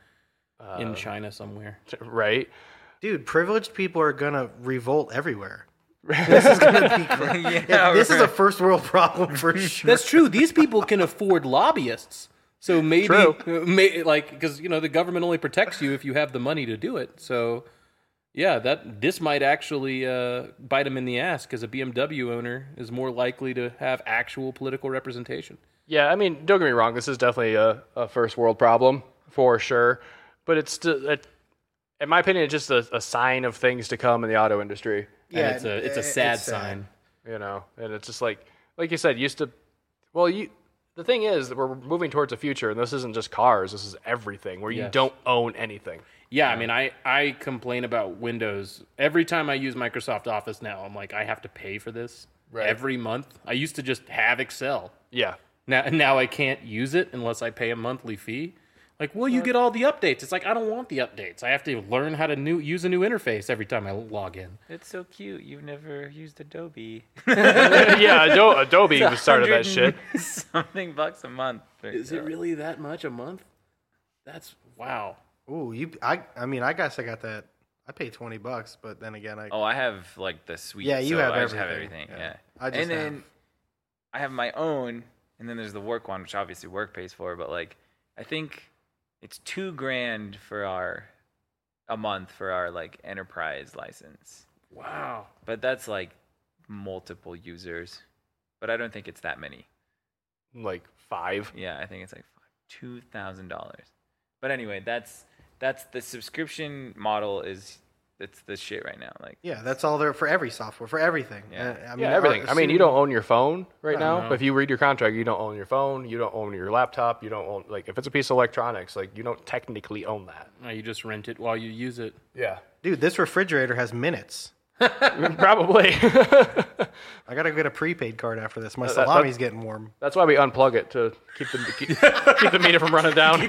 in China somewhere. right? Dude, privileged people are gonna revolt everywhere. This is gonna be great. Yeah, this is a right. first world problem for sure. That's true. These people can afford lobbyists. So maybe, True. uh, may, like, because you know the government only protects you if you have the money to do it. So, yeah, that this might actually uh, bite them in the ass because a B M W owner is more likely to have actual political representation. Yeah, I mean, don't get me wrong. This is definitely a, a first world problem for sure, but it's still, it, in my opinion, it's just a, a sign of things to come in the auto industry. And it's a it's a it- sad it's sad. sign. You know, and it's just like, like you said, used to. Well, you. The thing is that we're moving towards a future, and this isn't just cars. This is everything where you Yes. don't own anything. Yeah, I mean, I, I complain about Windows every time I use Microsoft Office now. I'm like, I have to pay for this Right. every month. I used to just have Excel. Yeah, Now, now I can't use it unless I pay a monthly fee. Like, well, you get all the updates. It's like, I don't want the updates. I have to learn how to new, use a new interface every time I log in. It's so cute. You've never used Adobe. yeah. Ado- Adobe started that shit. Something bucks a month. Is it really that much a month? That's, wow. Ooh, you. I. I mean, I guess I got that. I paid twenty bucks, but then again, I. Oh, I have like the suite. Yeah, you so have I just have everything. everything. Yeah. Yeah. I just and then have- I have my own, and then there's the work one, which obviously work pays for. But like, I think it's two grand for our a month for our like enterprise license. Wow. But that's like multiple users. But I don't think it's that many. Like five. Yeah, I think it's like two thousand dollars. But anyway, that's that's the subscription model is it's the shit right now. Like, Yeah, that's all there for every software, for everything. Yeah. Uh, I mean, Yeah, everything. I mean, you don't own your phone right No. now. No. But if you read your contract, you don't own your phone. You don't own your laptop. You don't own like if it's a piece of electronics, like you don't technically own that. No, you just rent it while you use it. Yeah, Dude, this refrigerator has minutes. probably. I gotta get a prepaid card after this. My that- salami's getting warm. That's why we unplug it to keep the keep, keep the meter from running down.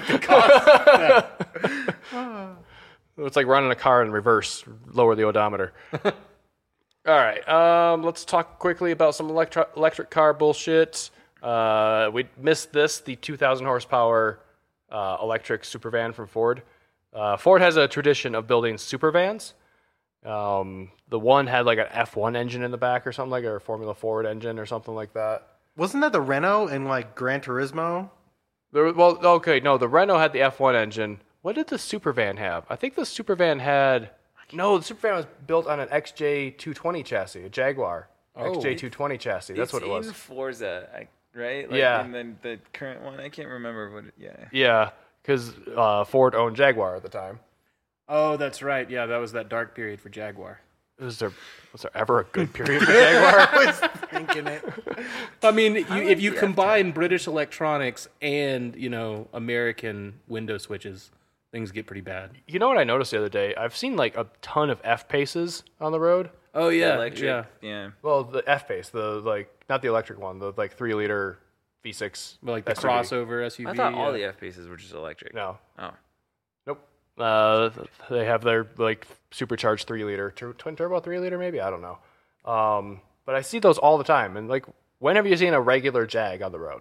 It's like running a car in reverse, lower the odometer. All right, um, let's talk quickly about some electro- electric car bullshit. Uh, we missed this, the two thousand horsepower uh, electric supervan from Ford. Uh, Ford has a tradition of building supervans. Um, the one had like an F one engine in the back or something like, or a Formula Ford engine or something like that. Wasn't that the Renault in like Gran Turismo? There, well, okay, no, the Renault had the F one engine. What did the Supervan have? I think the Supervan had... No, the Supervan was built on an X J two twenty chassis, a Jaguar Oh. X J two twenty chassis. That's it's what it was. in Forza, I, right? Like, Yeah. And then the current one, I can't remember what. It, yeah. Yeah, because uh, Ford owned Jaguar at the time. Oh, that's right. Yeah, that was that dark period for Jaguar. Was there was there ever a good period for Jaguar? I was thinking it. I mean, you, if you combine British electronics and, you know, American window switches, things get pretty bad. You know what I noticed the other day? I've seen like a ton of F-Paces on the road. Oh, yeah. Electric. Yeah. Yeah. Well, the F-Pace, the like not the electric one, the like three liter V six. But like the S U V. crossover S U V. I thought all yeah. the F paces were just electric. No, Oh. nope. Uh, they have their like supercharged three liter, tur- twin turbo three liter, maybe I don't know. Um, but I see those all the time, and like when have you seen a regular Jag on the road?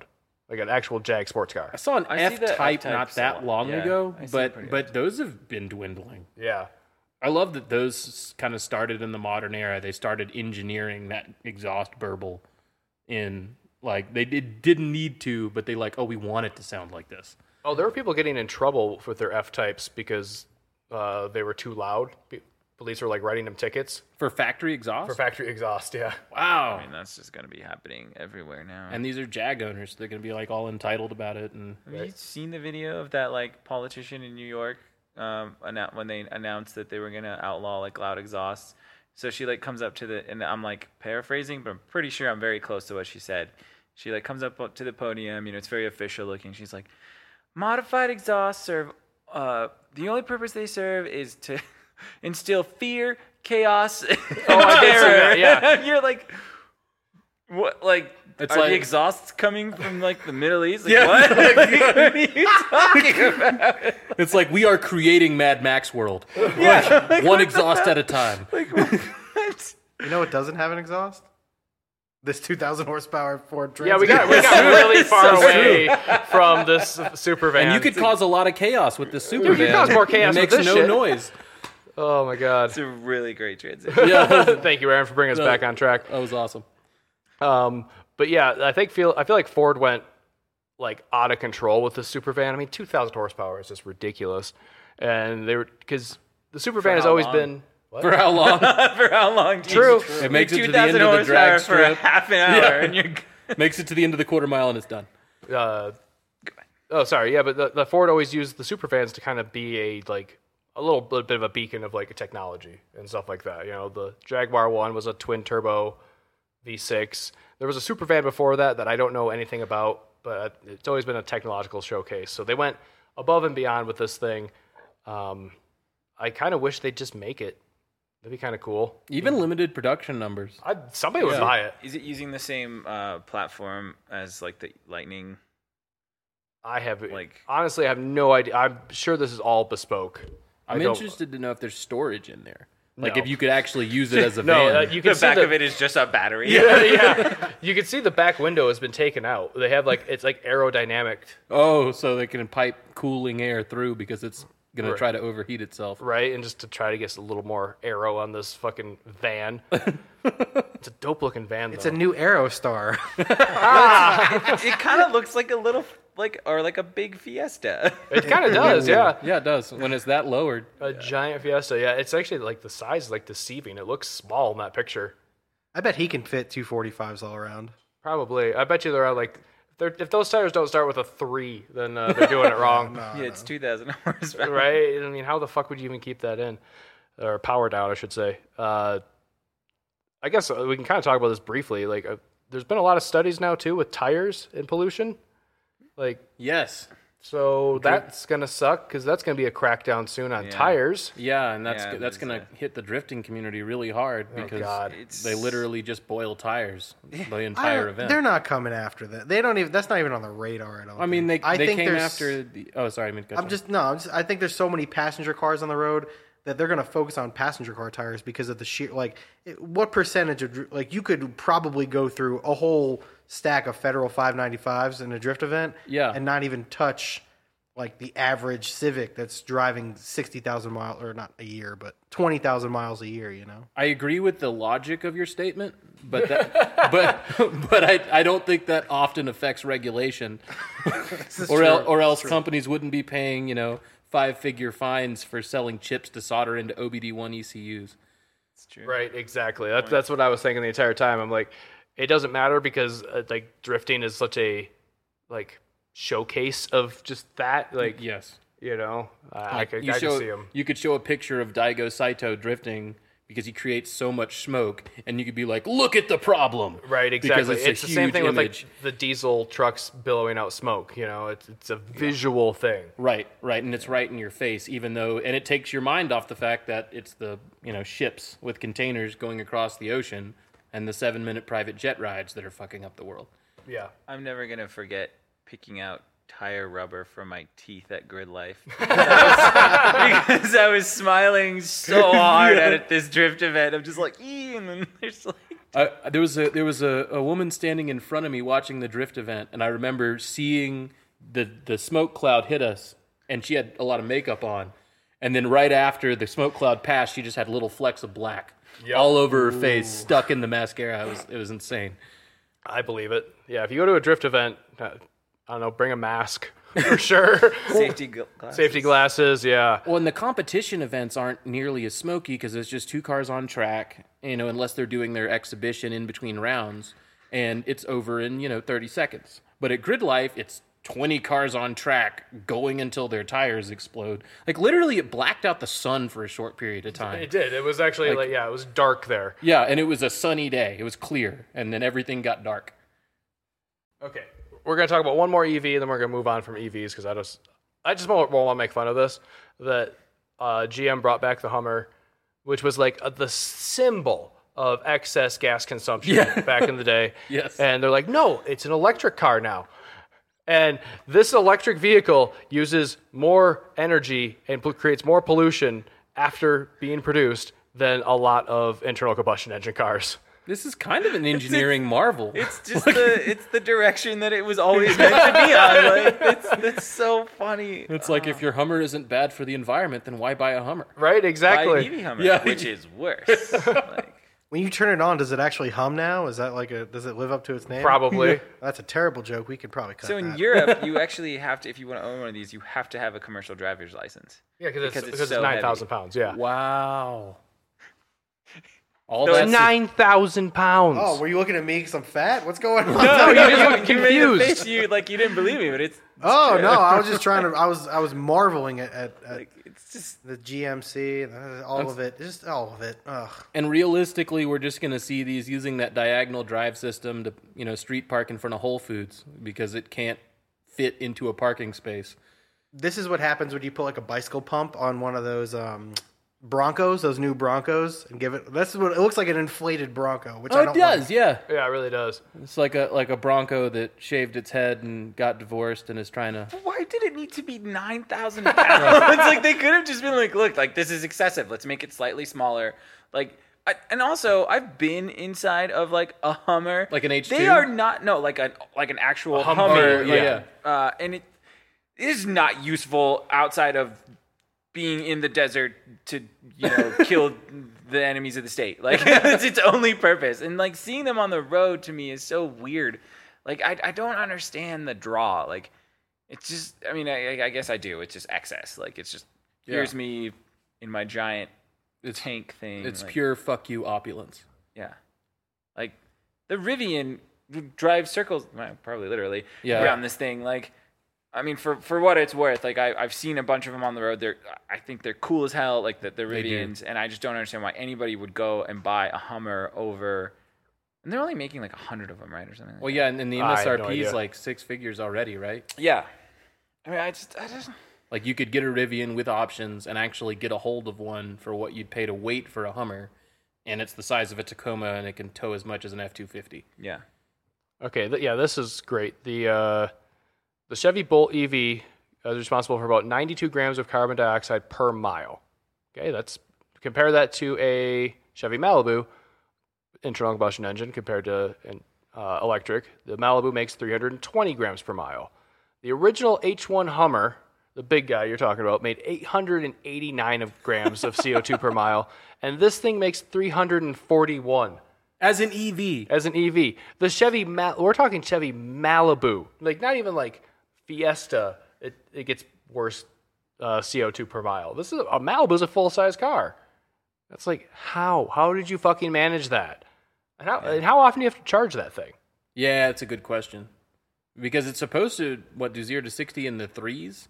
like an actual Jag sports car. I saw an I see F the type F-Type not still. that long Yeah, ago, I see it but pretty but those have been dwindling. Yeah. I love that those kind of started in the modern era. They started engineering that exhaust burble in, like, they did, didn't need to, but they like, oh, we want it to sound like this. Oh, there were people getting in trouble with their F types because uh, they were too loud. P- Police were like writing them tickets For factory exhaust? for factory exhaust. Yeah. wow. I mean, that's just going to be happening everywhere now. And these are Jag owners. So they're going to be like all entitled about it. And Have you seen the video of that like politician in New York um, annou- when they announced that they were gonna outlaw like loud exhausts? So she like comes up to the and I'm like paraphrasing, but I'm pretty sure I'm very close to what she said. She like comes up to the podium, you know, it's very official looking. She's like, "Modified exhausts serve. Uh, the only purpose they serve is to instill fear, chaos, and Oh, I did see terror." that, yeah. You're like, what? Like, It's are like- the exhausts coming from like the Middle East? Like, Yeah. what? what are you talking about? it's like we are creating Mad Max world. Yeah, like, One what exhaust the at a time. Like, what? You know what doesn't have an exhaust? This two thousand horsepower Ford Transit. Yeah, we got we got really far So away from this super van. And you could cause a lot of chaos with this super You could van. cause more chaos It with makes this no shit. noise. Oh my god. It's a really great transition. Yeah, Thank you, Aaron, for bringing us No. back on track. that was awesome. Um, but yeah, I think feel I feel like Ford went like out of control with the super van. I mean, two thousand horsepower is just ridiculous, and they were because the super van has how always long? been what? For how long? For how long? do you- True. It makes it to two the end thousand of the drag horsepower for strip. half an hour, Yeah. and you're Makes it to the end of the quarter mile and it's done. uh, oh sorry, yeah, but the, the Ford always used the super vans to kind of be a like a little bit, bit of a beacon of like technology and stuff like that. You know, the Jaguar one was a twin turbo V six. There was a super van before that that I don't know anything about, but it's always been a technological showcase. So they went above and beyond with this thing. Um, I kind of wish they'd just make it. That'd be kind of cool. Even limited production numbers. I somebody would Yeah. buy it. Is it using the same uh, platform as like the Lightning? I have Like- honestly, I have no idea. I'm sure this is all bespoke. I I'm don't- interested to know if there's storage in there. Like No. if you could actually use it as a No, van. uh, you can The see back the, of it is just a battery. yeah, yeah. You can see the back window has been taken out. They have like it's like aerodynamic, oh, so they can pipe cooling air through because it's going to Right. try to overheat itself. right? And just to try to get a little more aero on this fucking van. It's a dope looking van. It's though. a new Aerostar. it, it kind of looks like a little like or like a big Fiesta. It kind of does, yeah. Yeah, it does. When it's that lowered. A giant Fiesta, yeah. It's actually like the size is like deceiving. It looks small in that picture. I bet he can fit two forty-fives all around. Probably. I bet you they're like if, they're, if those tires don't start with a three, then uh, they're doing it wrong. yeah, it's two thousand horsepower. Right? I mean, how the fuck would you even keep that in? Or power down, I should say. Uh, I guess we can kind of talk about this briefly. Like, uh, there's been a lot of studies now, too, with tires and pollution. Like, Yes. so that's going to suck because that's going to be a crackdown soon on Yeah. tires. Yeah, and that's Yeah, that's there's going to a- hit the drifting community really hard because God. It's they literally just boil tires the I entire don't- event. They're not coming after that. They don't even. That's not even on the radar. I don't. I mean, they think. I they think came there's- after the. Oh, sorry, I mean, I'm just no. I'm just, I think there's so many passenger cars on the road that they're going to focus on passenger car tires because of the sheer like it, what percentage of dr- like you could probably go through a whole stack of federal five ninety-fives in a drift event, Yeah. and not even touch like the average Civic that's driving sixty thousand miles or not a year, but twenty thousand miles a year. You know, I agree with the logic of your statement, but that, but but I I don't think that often affects regulation, or el, or else companies wouldn't be paying you know five figure fines for selling chips to solder into O B D one E C Us. It's true. Right, exactly. That's that's what I was thinking the entire time. I'm like, it doesn't matter because uh, like drifting is such a like showcase of just that. Like, Yes, you know, I, I, Like, could, you I show can see him. you could show a picture of Daigo Saito drifting because he creates so much smoke, and you could be like, "Look at the problem!" Right, Because exactly. it's a It's, the same huge thing image. with like the diesel trucks billowing out smoke. You know, it's it's a visual thing. Right, right, and it's right in your face, even though, and it takes your mind off the fact that it's the you know ships with containers going across the ocean and the seven-minute private jet rides that are fucking up the world. Yeah. I'm never gonna forget picking out tire rubber from my teeth at Grid Life because I was, because I was smiling so hard at this drift event. I'm just like, "Ee," and then there's like I, there was a there was a, a woman standing in front of me watching the drift event, and I remember seeing the the smoke cloud hit us, and she had a lot of makeup on, and then right after the smoke cloud passed, she just had little flecks of black Yep. all over her face, stuck in the mascara. It was it was insane. I believe it. Yeah, if you go to a drift event, uh, I don't know, bring a mask for sure. Safety gl- glasses. Safety glasses, yeah. Well, and the competition events aren't nearly as smoky because it's just two cars on track, you know, unless they're doing their exhibition in between rounds, and it's over in, you know, thirty seconds. But at Grid Life, it's twenty cars on track going until their tires explode. Like, literally, it blacked out the sun for a short period of time. It did. It was actually, like, yeah, it was dark there. Yeah, and it was a sunny day. It was clear, and then everything got dark. Okay. We're going to talk about one more E V, and then we're going to move on from E Vs, because I just, I just won't, won't want to make fun of this, that uh, G M brought back the Hummer, which was like uh, the symbol of excess gas consumption Yeah. back in the day. Yes. And they're like, no, it's an electric car now. And this electric vehicle uses more energy and pl- creates more pollution after being produced than a lot of internal combustion engine cars. This is kind of an engineering marvel. It's just the it's the direction that it was always meant to be on. Like, it's, that's so funny. It's like if your Hummer isn't bad for the environment, then why buy a Hummer? Right? Buy Exactly. an E V Hummer, Yeah. which is worse. Like, When you turn it on, does it actually hum now? Is that like a? Does it live up to its name? Probably. That's a terrible joke. We could probably cut so in that. Europe, you actually have to, if you want to own one of these, you have to have a commercial driver's license. Yeah, because it's, Because it's because so it's heavy. nine thousand pounds. Yeah. Wow. All So that it's nine thousand pounds. Oh, were you looking at me because I'm fat? What's going on? No, you just look You made the confused. face you like you didn't believe me, but it's Oh no, I was just trying to. I was I was marveling at, at, at like it's just the G M C, uh, all of it, just all of it. Ugh. And realistically, we're just going to see these using that diagonal drive system to, you know, street park in front of Whole Foods because it can't fit into a parking space. This is what happens when you put like a bicycle pump on one of those um, Broncos, those new Broncos, and give it. This is what it looks like, an inflated Bronco, which I Oh, don't it does, like. yeah. Yeah, it really does. It's like a like a Bronco that shaved its head and got divorced and is trying to. why did it need to be nine thousand pounds? It's like they could have just been like, look, like this is excessive. Let's make it slightly smaller. Like, I, and also I've been inside of like a Hummer, Like an H two? They are not no like a like an actual Hummer, Hummer, yeah. Uh, and it is not useful outside of being in the desert to you know kill the enemies of the state. Like it's its only purpose. And like seeing them on the road to me is so weird. Like I I don't understand the draw. Like it's just I mean I I guess I do. It's just excess. Like it's just Yeah. here's me in my giant It's tank thing. It's like, pure fuck you opulence. yeah. Like the Rivian drives circles, well, probably literally Yeah. around this thing. Like I mean, for, for what it's worth, like I, I've seen a bunch of them on the road. They're, I think they're cool as hell, like the, the They do. Rivians, and I just don't understand why anybody would go and buy a Hummer over. And they're only making like a hundred of them, right, or something. Like Well, yeah, and, and the I have no M S R P is idea. like six figures already, right? that. Yeah. I mean, I just, I just. Like you could get a Rivian with options and actually get a hold of one for what you'd pay to wait for a Hummer, and it's the size of a Tacoma and it can tow as much as an F two fifty. Yeah. Okay, th- yeah, this is great. The uh, the Chevy Bolt E V is responsible for about ninety-two grams of carbon dioxide per mile. Okay, that's compare that to a Chevy Malibu internal combustion engine compared to an uh, electric. The Malibu makes three hundred twenty grams per mile. The original H one Hummer, the big guy you're talking about, made eight hundred eighty-nine of grams of C O two per mile, and this thing makes three hundred forty-one. As an E V. As an E V. The Chevy, Ma- we're talking Chevy Malibu, like not even like Fiesta. It it gets worse uh, C O two per mile. This is a Malibu's a full size car. That's like how how did you fucking manage that? And how and how often do you have to charge that thing? Yeah, it's a good question. Because it's supposed to, what, do zero to sixty in the threes?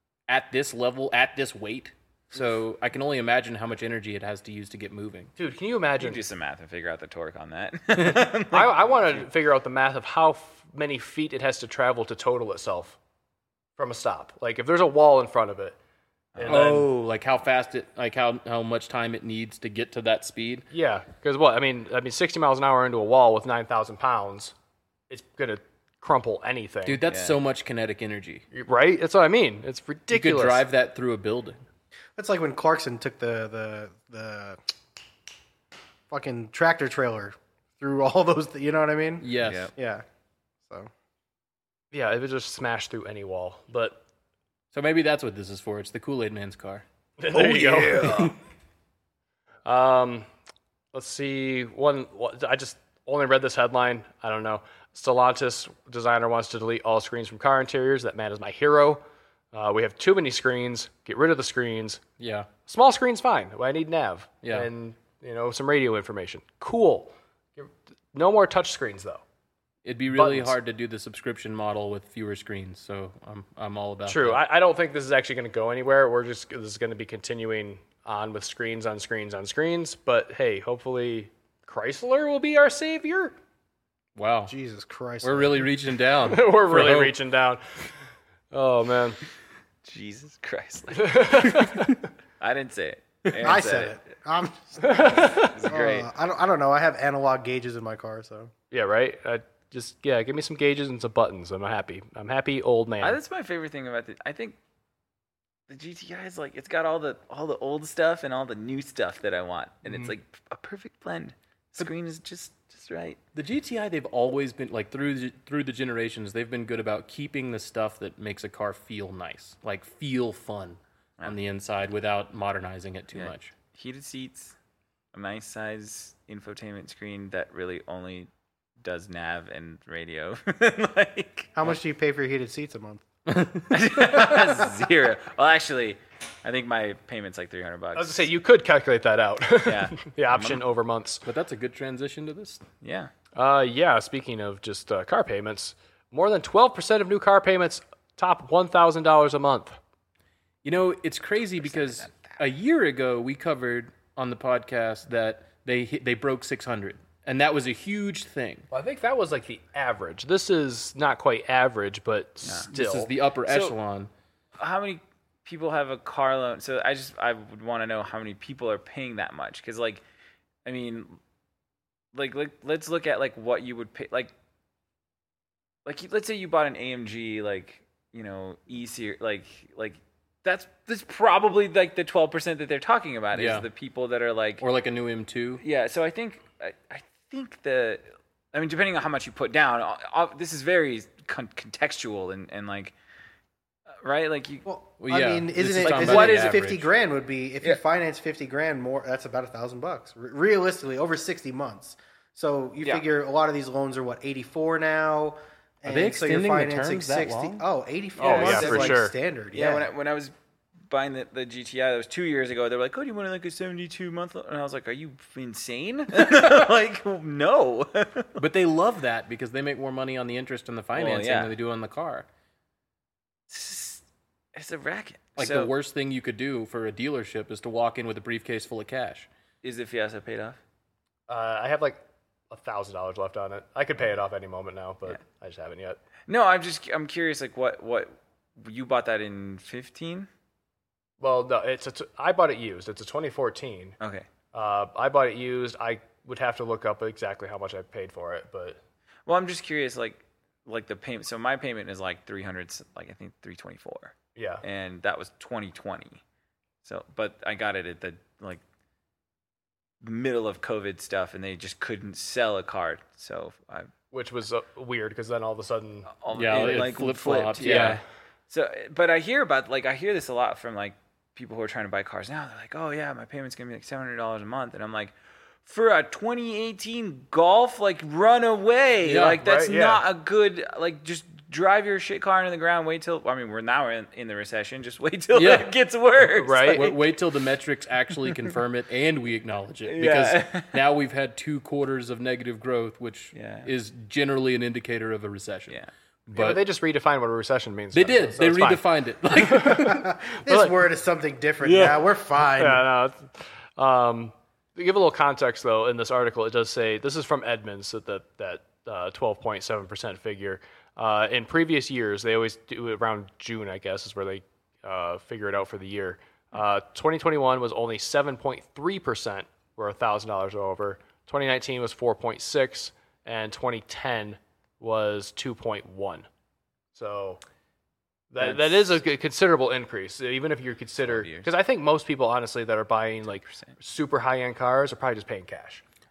At this level, at this weight? So I can only imagine how much energy it has to use to get moving. Dude, can you You imagine? can do some math and figure out the torque on that. I, I want to figure out the math of how f- many feet it has to travel to total itself from a stop. Like if there's a wall in front of it. And then- Oh, like how fast it, like how, how much time it needs to get to that speed? yeah, because what I mean, I mean, sixty miles an hour into a wall with nine thousand pounds, it's gonna crumple anything. Dude, that's Yeah. so much kinetic energy. right? That's what I mean. It's You ridiculous. could drive that through a building. That's like when Clarkson took the the the fucking tractor trailer through all those. Th- you know what I mean? Yes. Yep. Yeah. So Yeah, it would just smash through any wall. But So maybe that's what this is for. It's the Kool-Aid Man's car. there you go. um, let's see. One, what- I just only read this headline. I don't know. Stellantis designer wants to delete all screens from car interiors. That man is my hero. Uh, we have too many screens. Get rid of the screens. Yeah. Small screen's fine. I need nav. Yeah. And, you know, some radio information. Cool. No more touch screens, though. It'd be really Buttons. hard to do the subscription model with fewer screens, so I'm I'm all about True. that. I, I don't think this is actually going to go anywhere. We're just this is going to be continuing on with screens on screens on screens. But hey, hopefully Chrysler will be our savior. Wow. Jesus Christ. We're really reaching down. We're for really hope. reaching down. Oh man. Jesus Christ. I didn't say it. Aaron I said it. I'm, It's great. uh, I don't. I don't know. I have analog gauges in my car, so Yeah. Right. I just yeah. Give me some gauges and some buttons. I'm happy. I'm happy, old man. I, that's my favorite thing about the. I think the G T I is like it's got all the all the old stuff and all the new stuff that I want, and it's like a perfect blend. Screen is just just right. The G T I, they've always been like through the, through the generations, they've been good about keeping the stuff that makes a car feel nice, like feel fun on the inside without modernizing it too Yeah. much. Heated seats, a nice size infotainment screen that really only does nav and radio. Like how much do you pay for your heated seats a month? zero. Well, actually, I think my payment's like three hundred bucks. I was gonna say you could calculate that out. Yeah. the option over months. But that's a good transition to this. Yeah. Uh, yeah. Speaking of just uh, car payments, more than twelve percent of new car payments top one thousand dollars a month. You know, it's crazy because a year ago we covered on the podcast that they hit, they broke six hundred, and that was a huge thing. Well, I think that was like the average. This is not quite average, but still. This is the upper So- echelon. How many people have a car loan? So I just I would want to know how many people are paying that much, because like, I mean, like like let's look at like what you would pay like. Like let's say you bought an A M G like you know E series like like that's that's probably like the twelve percent that they're talking about Yeah. is the people that are like Or like a new M two. yeah. So I think I, I think the I mean depending on how much you put down, uh, uh, this is very con- contextual and and like uh, right like you. Well, Well, yeah, I mean, this isn't is it? talking Isn't about it the fifty average. grand would be if Yeah. you finance fifty grand more? That's about a thousand bucks re- realistically over sixty months. So you Yeah. figure a lot of these loans are what eighty-four now. And they so you're extending the financing terms that sixty. long? Oh, eighty-four Oh, months yeah, is for like sure. standard. Yeah, Yeah, when I, when I was buying the, the G T I, that was two years ago. They were like, "Oh, do you want like a seventy-two month?" And I was like, "Are you insane?" Like, no. But they love that because they make more money on the interest and the financing yeah. than they do on the car. it's, it's a racket. Like So, the worst thing you could do for a dealership is to walk in with a briefcase full of cash. is the Fiesta paid off? Uh, I have like a thousand dollars left on it. I could pay it off any moment now, but Yeah. I just haven't yet. No, I'm just I'm curious. Like, what what you bought that in fifteen? Well, no, it's a t- I bought it used. It's a twenty fourteen. Okay. Uh, I bought it used. I would have to look up exactly how much I paid for it, but Well, I'm just curious. Like, like the payment. So my payment is like three hundred. Like I think three twenty four. yeah. And that was twenty twenty. So, but I got it at the like middle of COVID stuff, and they just couldn't sell a card. So I Which was uh, weird because then all of a sudden, all, Yeah, it, it like flip-flopped, flipped. yeah. Yeah. So, but I hear about like I hear this a lot from like people who are trying to buy cars now. They're like, "Oh yeah, my payment's gonna be like seven hundred dollars a month," and I'm like, for a twenty eighteen Golf, like run away. Yeah, like that's right, yeah. not a good like just drive your shit car into the ground. Wait till I mean we're now in, in the recession. Just wait till Yeah. it gets worse. Right. Like, Wait, wait till the metrics actually confirm it and we acknowledge it. Yeah. Because now we've had two quarters of negative growth, which Yeah. is generally an indicator of a recession. Yeah. but But they just redefined what a recession means. they now, did. so they it's fine. redefined it. Like, this like- word is something different Yeah. now. We're fine. Yeah, no. It's, um, to give a little context, though, in this article, it does say this is from Edmunds, so that that uh, twelve point seven percent figure. Uh, in previous years, they always do it around June, I guess, is where they uh, figure it out for the year. Uh, twenty twenty-one was only seven point three percent were one thousand dollars or over. twenty nineteen was four point six, and twenty ten was two point one. So that that is a g- considerable increase, even if you consider, twelve years. because I think most people, honestly, that are buying like super high end cars are probably just paying cash.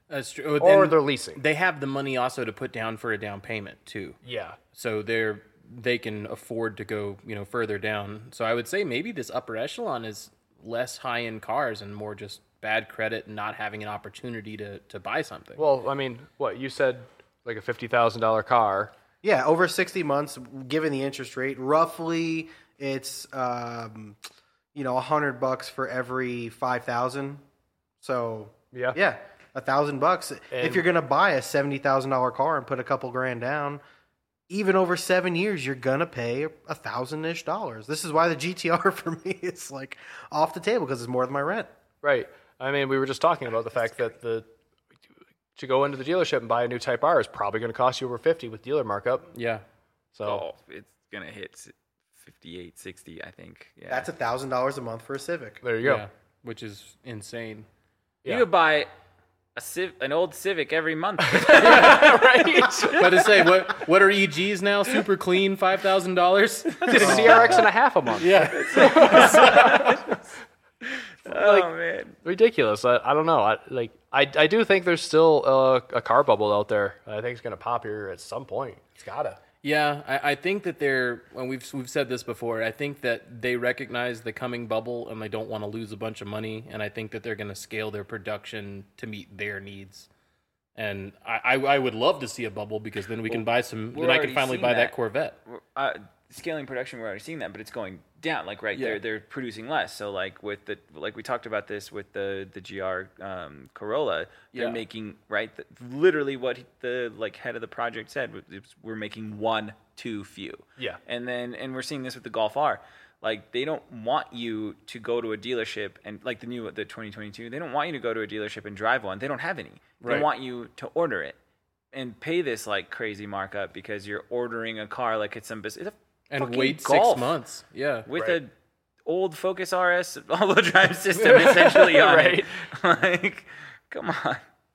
That's true. But or then they're leasing. They have the money also to put down for a down payment too. Yeah. So they're they can afford to go, you know, further down. So I would say maybe this upper echelon is less high end cars and more just bad credit and not having an opportunity to, to buy something. Well, I mean, what you said, like a fifty thousand dollar car. Yeah, over sixty months, given the interest rate, roughly it's um, you know a hundred bucks for every five thousand. So Yeah. yeah, a thousand bucks. If And- you're gonna buy a seventy thousand dollar car and put a couple grand down, even over seven years, you're gonna pay a thousand ish dollars. This is why the G T R for me is like off the table because it's more than my rent. Right. I mean, we were just talking about the fact that the to go into the dealership and buy a new Type R is probably going to cost you over fifty with dealer markup. Yeah. So Oh, it's gonna hit fifty-eight, sixty, I think. Yeah. That's a thousand dollars a month for a Civic. there you go. Yeah. Which is insane. you yeah. could buy a Civ- an old Civic every month. Right. But to say what what are E Gs now? Super clean, five thousand dollars. It's a C R X and a half a month. Yeah. Oh man. Ridiculous. I, I don't know. I like. I, I do think there's still a, a car bubble out there. I think it's going to pop here at some point. It's gotta. Yeah, I, I think that they're, and we've we've said this before. I think that they recognize the coming bubble and they don't want to lose a bunch of money. And I think that they're going to scale their production to meet their needs. And I, I, I would love to see a bubble because then we can buy some. we're Then I already can finally seeing buy that, that. Corvette. Uh, scaling production, we're already seeing that, but it's going down. Like right Yeah. there, they're producing less. So like with the like we talked about this with the the G R um, Corolla, they're Yeah. making right the, literally what the like head of the project said. was We're making one too few. Yeah. And then and we're seeing this with the Golf R. Like they don't want you to go to a dealership and like the new the twenty twenty-two. They don't want you to go to a dealership and drive one. They don't have any. They Right. want you to order it and pay this like crazy markup because you're ordering a car like it's some business. It's a And fucking wait Golf six months. Yeah. with Right. a old Focus R S all-wheel drive system essentially on Right. it. Like, come on.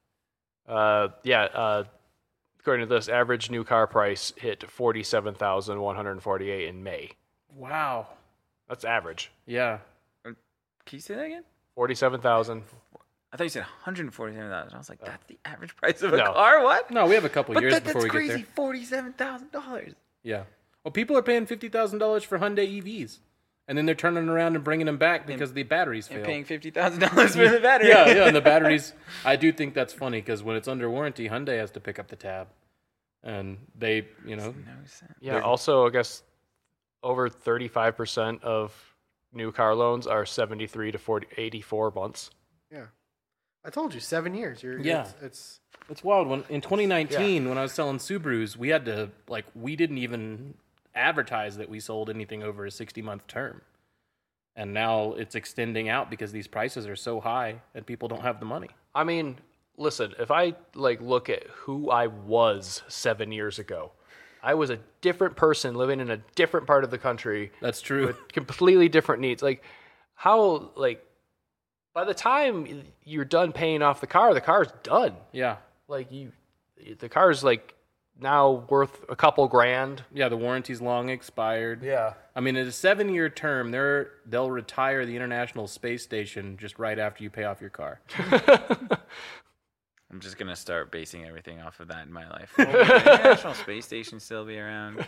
Uh, yeah. Uh, according to this, average new car price hit forty-seven thousand one hundred forty-eight in May. Wow. That's average. Yeah. Can you say that again? Forty-seven thousand. I thought you said one hundred forty-seven thousand. I was like, that's the average price of a No. car? What? No, we have a couple But years that, before that's we crazy. get there. forty-seven thousand dollars. Yeah. Well, people are paying fifty thousand dollars for Hyundai E Vs, and then they're turning around and bringing them back because the batteries fail. And paying fifty thousand dollars for the battery. yeah, yeah, and the batteries. I do think that's funny because when it's under warranty, Hyundai has to pick up the tab, and they, you know, No sense. Yeah. Also, I guess over thirty-five percent of new car loans are seventy-three to forty, eighty-four months. Yeah, I told you seven years. You're, Yeah. it's, it's it's wild. When in twenty nineteen, when I was selling Subarus, we had to like we didn't even advertise that we sold anything over a sixty month term, and now it's extending out because these prices are so high and people don't have the money. I mean, listen, if I like look at who I was seven years ago, I was a different person living in a different part of the country That's true. with completely different needs. Like how like by the time you're done paying off the car, the car's done. yeah, Like you the car's like now worth a couple grand. yeah. The warranty's long expired. Yeah. I mean, in a seven-year term, they're they'll retire the International Space Station just right after you pay off your car. I'm just going to start basing everything off of that in my life. Will the International Space Station still be around?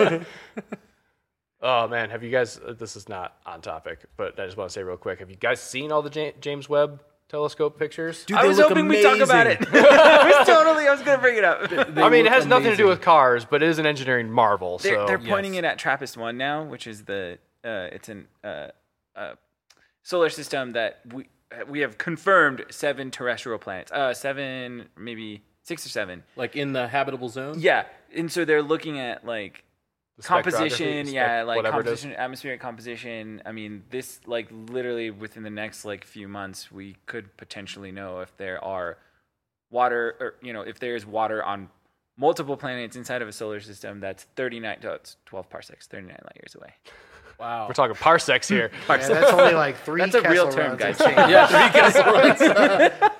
Oh man, have you guys? uh, This is not on topic, but I just want to say real quick: have you guys seen all the Ja- James Webb Telescope pictures? Dude, I they was look hoping we'd talk about it. amazing. I was totally, I was going to bring it up. I mean, it look has nothing to do amazing. with cars, but it is an engineering marvel. They're, so they're pointing yes. it at TRAPPIST one now, which is the uh, it's an uh, uh, solar system that we we have confirmed seven terrestrial planets, uh, seven maybe six or seven. Like in the habitable zone. Yeah, and so they're looking at like the composition, spectrography, yeah, spec- like whatever it is. composition, atmospheric composition. I mean, this like literally within the next like few months, we could potentially know if there are water, or you know, if there is water on multiple planets inside of a solar system that's thirty-nine, no, it's twelve parsecs, thirty-nine light years away. Wow. We're talking parsecs here. yeah, that's only like three. That's a real Kessel term, runs. guys. yeah, three Kessel runs.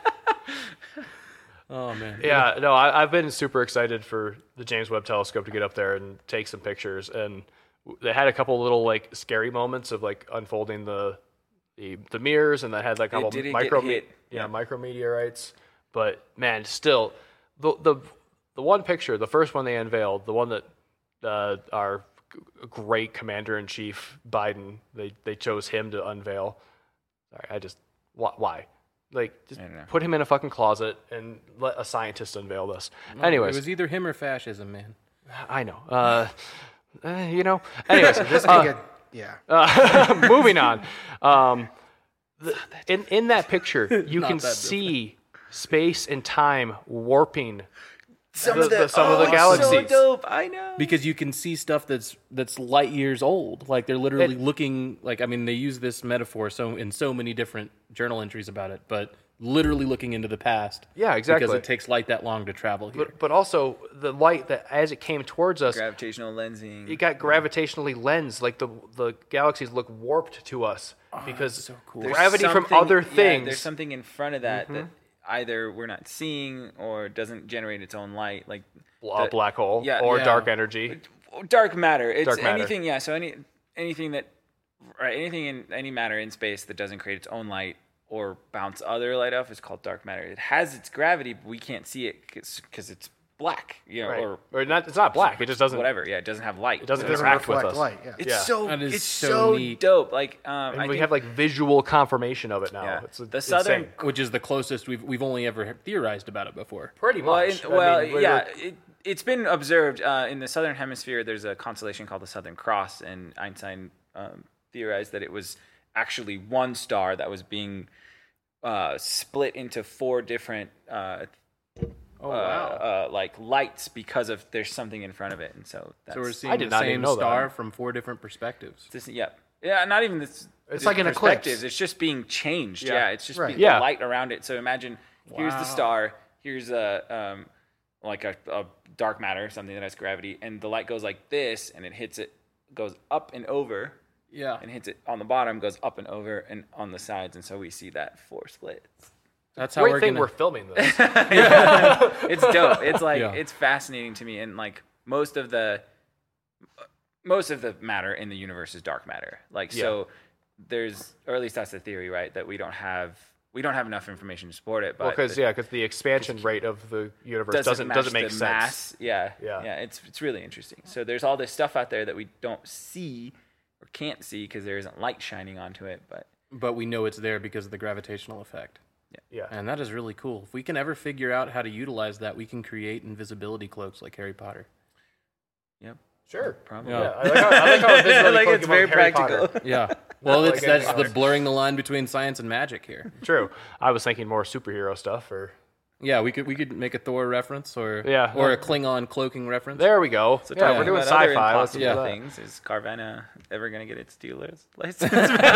Oh man. Yeah, no, I, I've been super excited for the James Webb Telescope to get up there and take some pictures. And w- they had a couple little like scary moments of like unfolding the the, the mirrors, and that had like a couple did it micro get hit? yeah Yeah. micrometeorites. But man, still, the the the one picture, the first one they unveiled, the one that uh, our great Commander in Chief Biden, they they chose him to unveil. Sorry, I just why? Like, just put him in a fucking closet and let a scientist unveil this. No, Anyways, it was either him or fascism, man. I know. Uh, uh, you know. Anyways, This uh, could get, yeah. uh, moving on. Um, the, in in that picture, you Not can that see space and time warping Some the, of the, the- some of the oh, galaxies. So dope. I know. Because you can see stuff that's that's light years old. Like they're literally It- looking like I mean they use this metaphor so in so many different journal entries about it, but literally looking into the past. Yeah, exactly. Because it takes light that long to travel here. But but also the light that as it came towards us, Gravitational lensing. it got gravitationally lensed. Like the the galaxies look warped to us because so cool. There's gravity from something- other yeah, things. there's something in front of that that either we're not seeing or doesn't generate its own light, like a the- black hole yeah, or yeah. dark energy. dark matter. It's Dark matter. anything. Yeah. So any anything that right anything in any matter in space that doesn't create its own light or bounce other light off is called dark matter. It has its gravity, but we can't see it because it's black. You know, Right. or Or not, it's not black. It just doesn't. whatever. Yeah, it doesn't have light. It doesn't It doesn't interact with reflect us. light. Yeah. It's Yeah. so That is it's so so, neat. dope. Like um, And I we think, have like visual confirmation of it now. yeah, It's the southern. insane. Which is the closest we've we've only ever theorized about it before. Pretty Well, much. in, I well, mean, we're- yeah, it, it's been observed uh, in the southern hemisphere. There's a constellation called the Southern Cross, and Einstein um, theorized that it was actually one star that was being uh, split into four different uh, Oh uh, uh, like lights because of there's something in front of it, and so that's So we're I seeing did the not even same know that. star from four different perspectives. this, yeah, yeah, not even this. It's these like an eclipse. perspectives. It's just being changed. Yeah. Yeah, it's just Right. be- Yeah. the light around it. So imagine here's Wow. the star. Here's a um, like a, a dark matter, something that has gravity, and the light goes like this, and it hits it, goes up and over, Yeah. and hits it on the bottom, goes up and over, and on the sides, and so we see that four splits. That's how Great we're thing gonna we're filming this. It's dope. It's like Yeah. it's fascinating to me, and like most of the most of the matter in the universe is dark matter. Like so, there's or at least that's the theory, right? That we don't have we don't have enough information to support it, Well, but because the- yeah, because the expansion rate of the universe doesn't doesn't match doesn't make the sense. mass. Yeah, Yeah. yeah, It's it's really interesting. So there's all this stuff out there that we don't see or can't see because there isn't light shining onto it. But but we know it's there because of the gravitational effect. Yeah. And that is really cool. If we can ever figure out how to utilize that, we can create invisibility cloaks like Harry Potter. yep, Sure. probably. Yeah. I like how, I like how invisibility like cloak it's came very up with Harry practical. Potter. Yeah. Well, Not it's like that's any the other. blurring the line between science and magic here. True. I was thinking more superhero stuff. Or Yeah, we could we could make a Thor reference or Yeah. or a Klingon cloaking reference. there we go. So yeah, talking we're doing about other sci-fi. Let's do impossible that. things. Is Carvana ever going to get its dealer's license?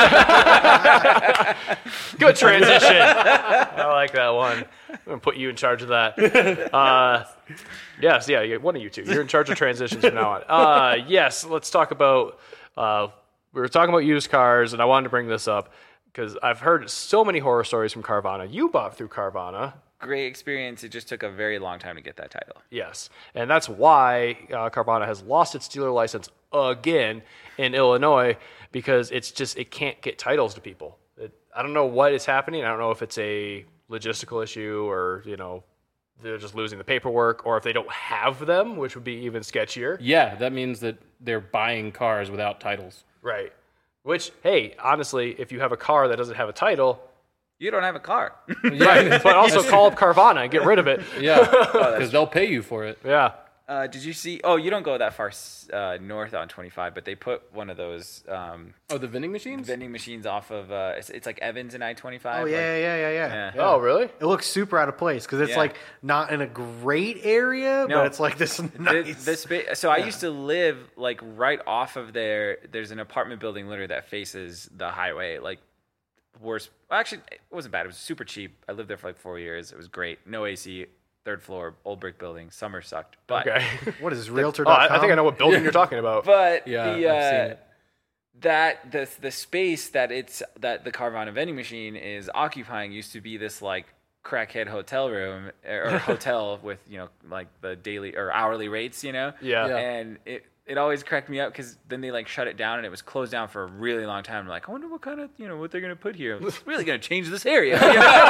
Good transition. I like that one. I'm gonna put you in charge of that. Uh, yes, yeah, you- one of you two. You're in charge of transitions from now on. Uh, yes, let's talk about. Uh, we were talking about used cars, and I wanted to bring this up because I've heard so many horror stories from Carvana. You bought through Carvana. Great experience. It just took a very long time to get that title. Yes, and that's why uh, Carvana has lost its dealer license again in Illinois because it's just it can't get titles to people. It, I don't know what is happening. I don't know if it's a logistical issue or you know they're just losing the paperwork, or if they don't have them, which would be even sketchier. Yeah, that means that they're buying cars without titles. Right. Which, hey, honestly, if you have a car that doesn't have a title, You don't have a car. right, but also call up Carvana and get rid of it. Yeah, because they'll pay you for it. Yeah. Uh, did you see? Oh, you don't go that far uh, north on twenty-five, but they put one of those um, Oh, the vending machines? vending machines off of. Uh, it's, it's like Evans and I twenty-five. Oh yeah, yeah, yeah, yeah, Yeah. yeah. Oh, really? It looks super out of place because it's Yeah. like not in a great area, No. but it's like this The, nice. the spa- so I used to live like right off of there. There's an apartment building literally that faces the highway. Like worst. Well, actually, it wasn't bad. It was super cheap. I lived there for like four years. It was great. No A C. Third floor, old brick building. Summer sucked. But Okay. What is this, realtor Oh, dot com? I, I think I know what building you're talking about. but Yeah, the I've uh, seen it. that the the space that it's that the Carvana vending machine is occupying used to be this like crackhead hotel room or hotel with you know like the daily or hourly rates, you know. Yeah. Yeah. And it it always cracked me up because then they like shut it down and it was closed down for a really long time. I'm like, I wonder what kind of, you know, what they're going to put here. It's really going to change this area.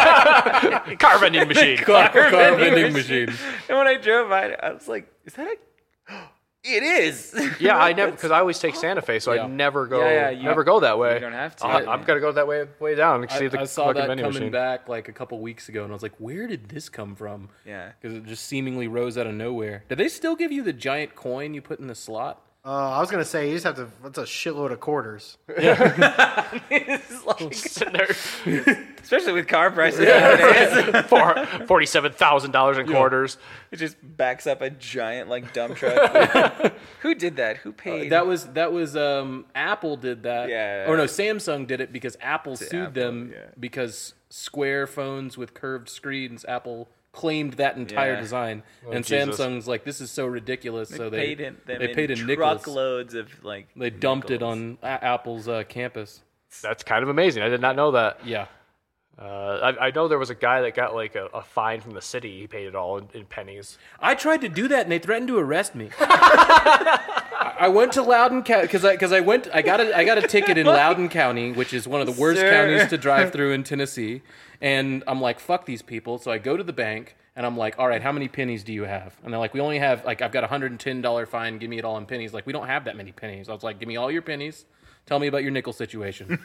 Car vending machine. car, car vending vending machine. machine. And when I drove by it, I was like, is that a... It is. Yeah, I never because I always take Santa Fe, so Yeah. I never go. Yeah, yeah, you- never go that way. You don't have to. I, I'm gonna go that way, way down. and See I, the I saw fucking that vending coming machine. back like a couple weeks ago, and I was like, "Where did this come from?" Yeah. because it just seemingly rose out of nowhere. Do they still give you the giant coin you put in the slot? Uh, I was gonna say you just have to. That's a shitload of quarters. It's like, Sitting there, especially with car prices nowadays. for forty-seven thousand dollars in quarters. It just backs up a giant like dump truck. Who did that? Who paid? That was that was um, Apple did that. Yeah. Or no, Samsung did it because Apple sued Apple, them yeah. because square phones with curved screens, Apple claimed that entire Yeah. design, and Jesus. Samsung's like, this is so ridiculous. they so they paid in, them they in paid in nickels. truckloads of like. They dumped it nickels. on A- Apple's uh, campus. That's kind of amazing. I did not know that. Yeah. Uh, I, I know there was a guy that got like a, a fine from the city. He paid it all in, in pennies. I tried to do that, and they threatened to arrest me. I I went to Loudoun County because I because I went I got a I got a ticket in Loudoun County, which is one of the worst Sir. counties to drive through in Tennessee. And I'm like, fuck these people. So I go to the bank and I'm like, all right, how many pennies do you have? And they're like, we only have like I've got a hundred and ten dollar fine. Give me it all in pennies. Like we don't have that many pennies. I was like, give me all your pennies. Tell me about your nickel situation.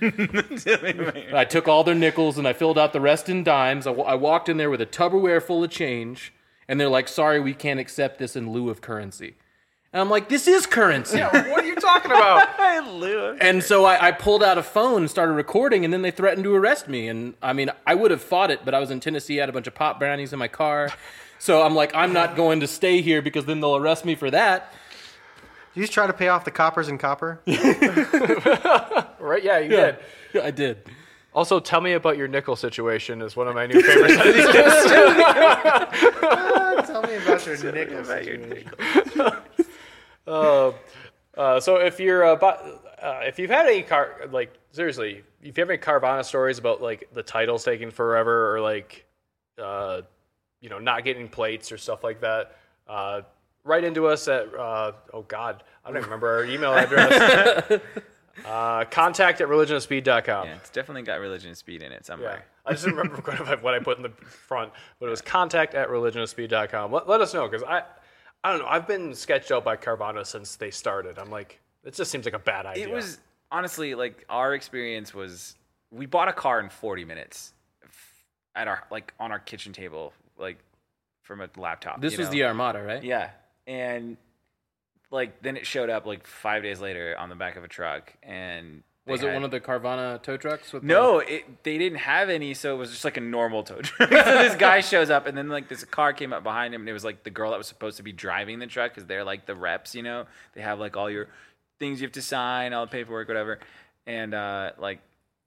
I took all their nickels and I filled out the rest in dimes. I, w- I walked in there with a Tupperware full of change, and they're like, sorry, we can't accept this in lieu of currency. And I'm like, this is currency. What are you talking about? I live. And so I, I pulled out a phone and started recording, and then they threatened to arrest me. And I mean, I would have fought it, but I was in Tennessee, I had a bunch of pop brownies in my car. So I'm like, I'm not going to stay here because then they'll arrest me for that. You just try to pay off the coppers and copper. Right? Yeah, you did. I did. Also, tell me about your nickel situation is one of my new favorite sentences. Tell me about your nickel situation. Uh, uh, so if you're uh, bu- uh, if you've had any car like seriously, if you have any Carvana stories about like the titles taking forever or like uh, you know not getting plates or stuff like that, uh, write into us at uh, oh god I don't even remember our email address. uh, contact at religion of speed dot com. Yeah, it's definitely got religion and speed in it Yeah, somewhere. I just didn't remember what I put in the front, but it was contact at religion of speed dot com. Let, let us know because I. I don't know. I've been sketched out by Carvana since they started. I'm like, it just seems like a bad idea. It was honestly like our experience was we bought a car in forty minutes at our like on our kitchen table like from a laptop. This you was know? the Armada, right? Yeah, and like then it showed up like five days later on the back of a truck, and they Was it had- one of the Carvana tow trucks? With No, it, they didn't have any, so it was just like a normal tow truck. So this guy shows up, and then like this car came up behind him, and it was like the girl that was supposed to be driving the truck, because they're like the reps, you know. They have like all your things you have to sign, all the paperwork, whatever. And uh, like,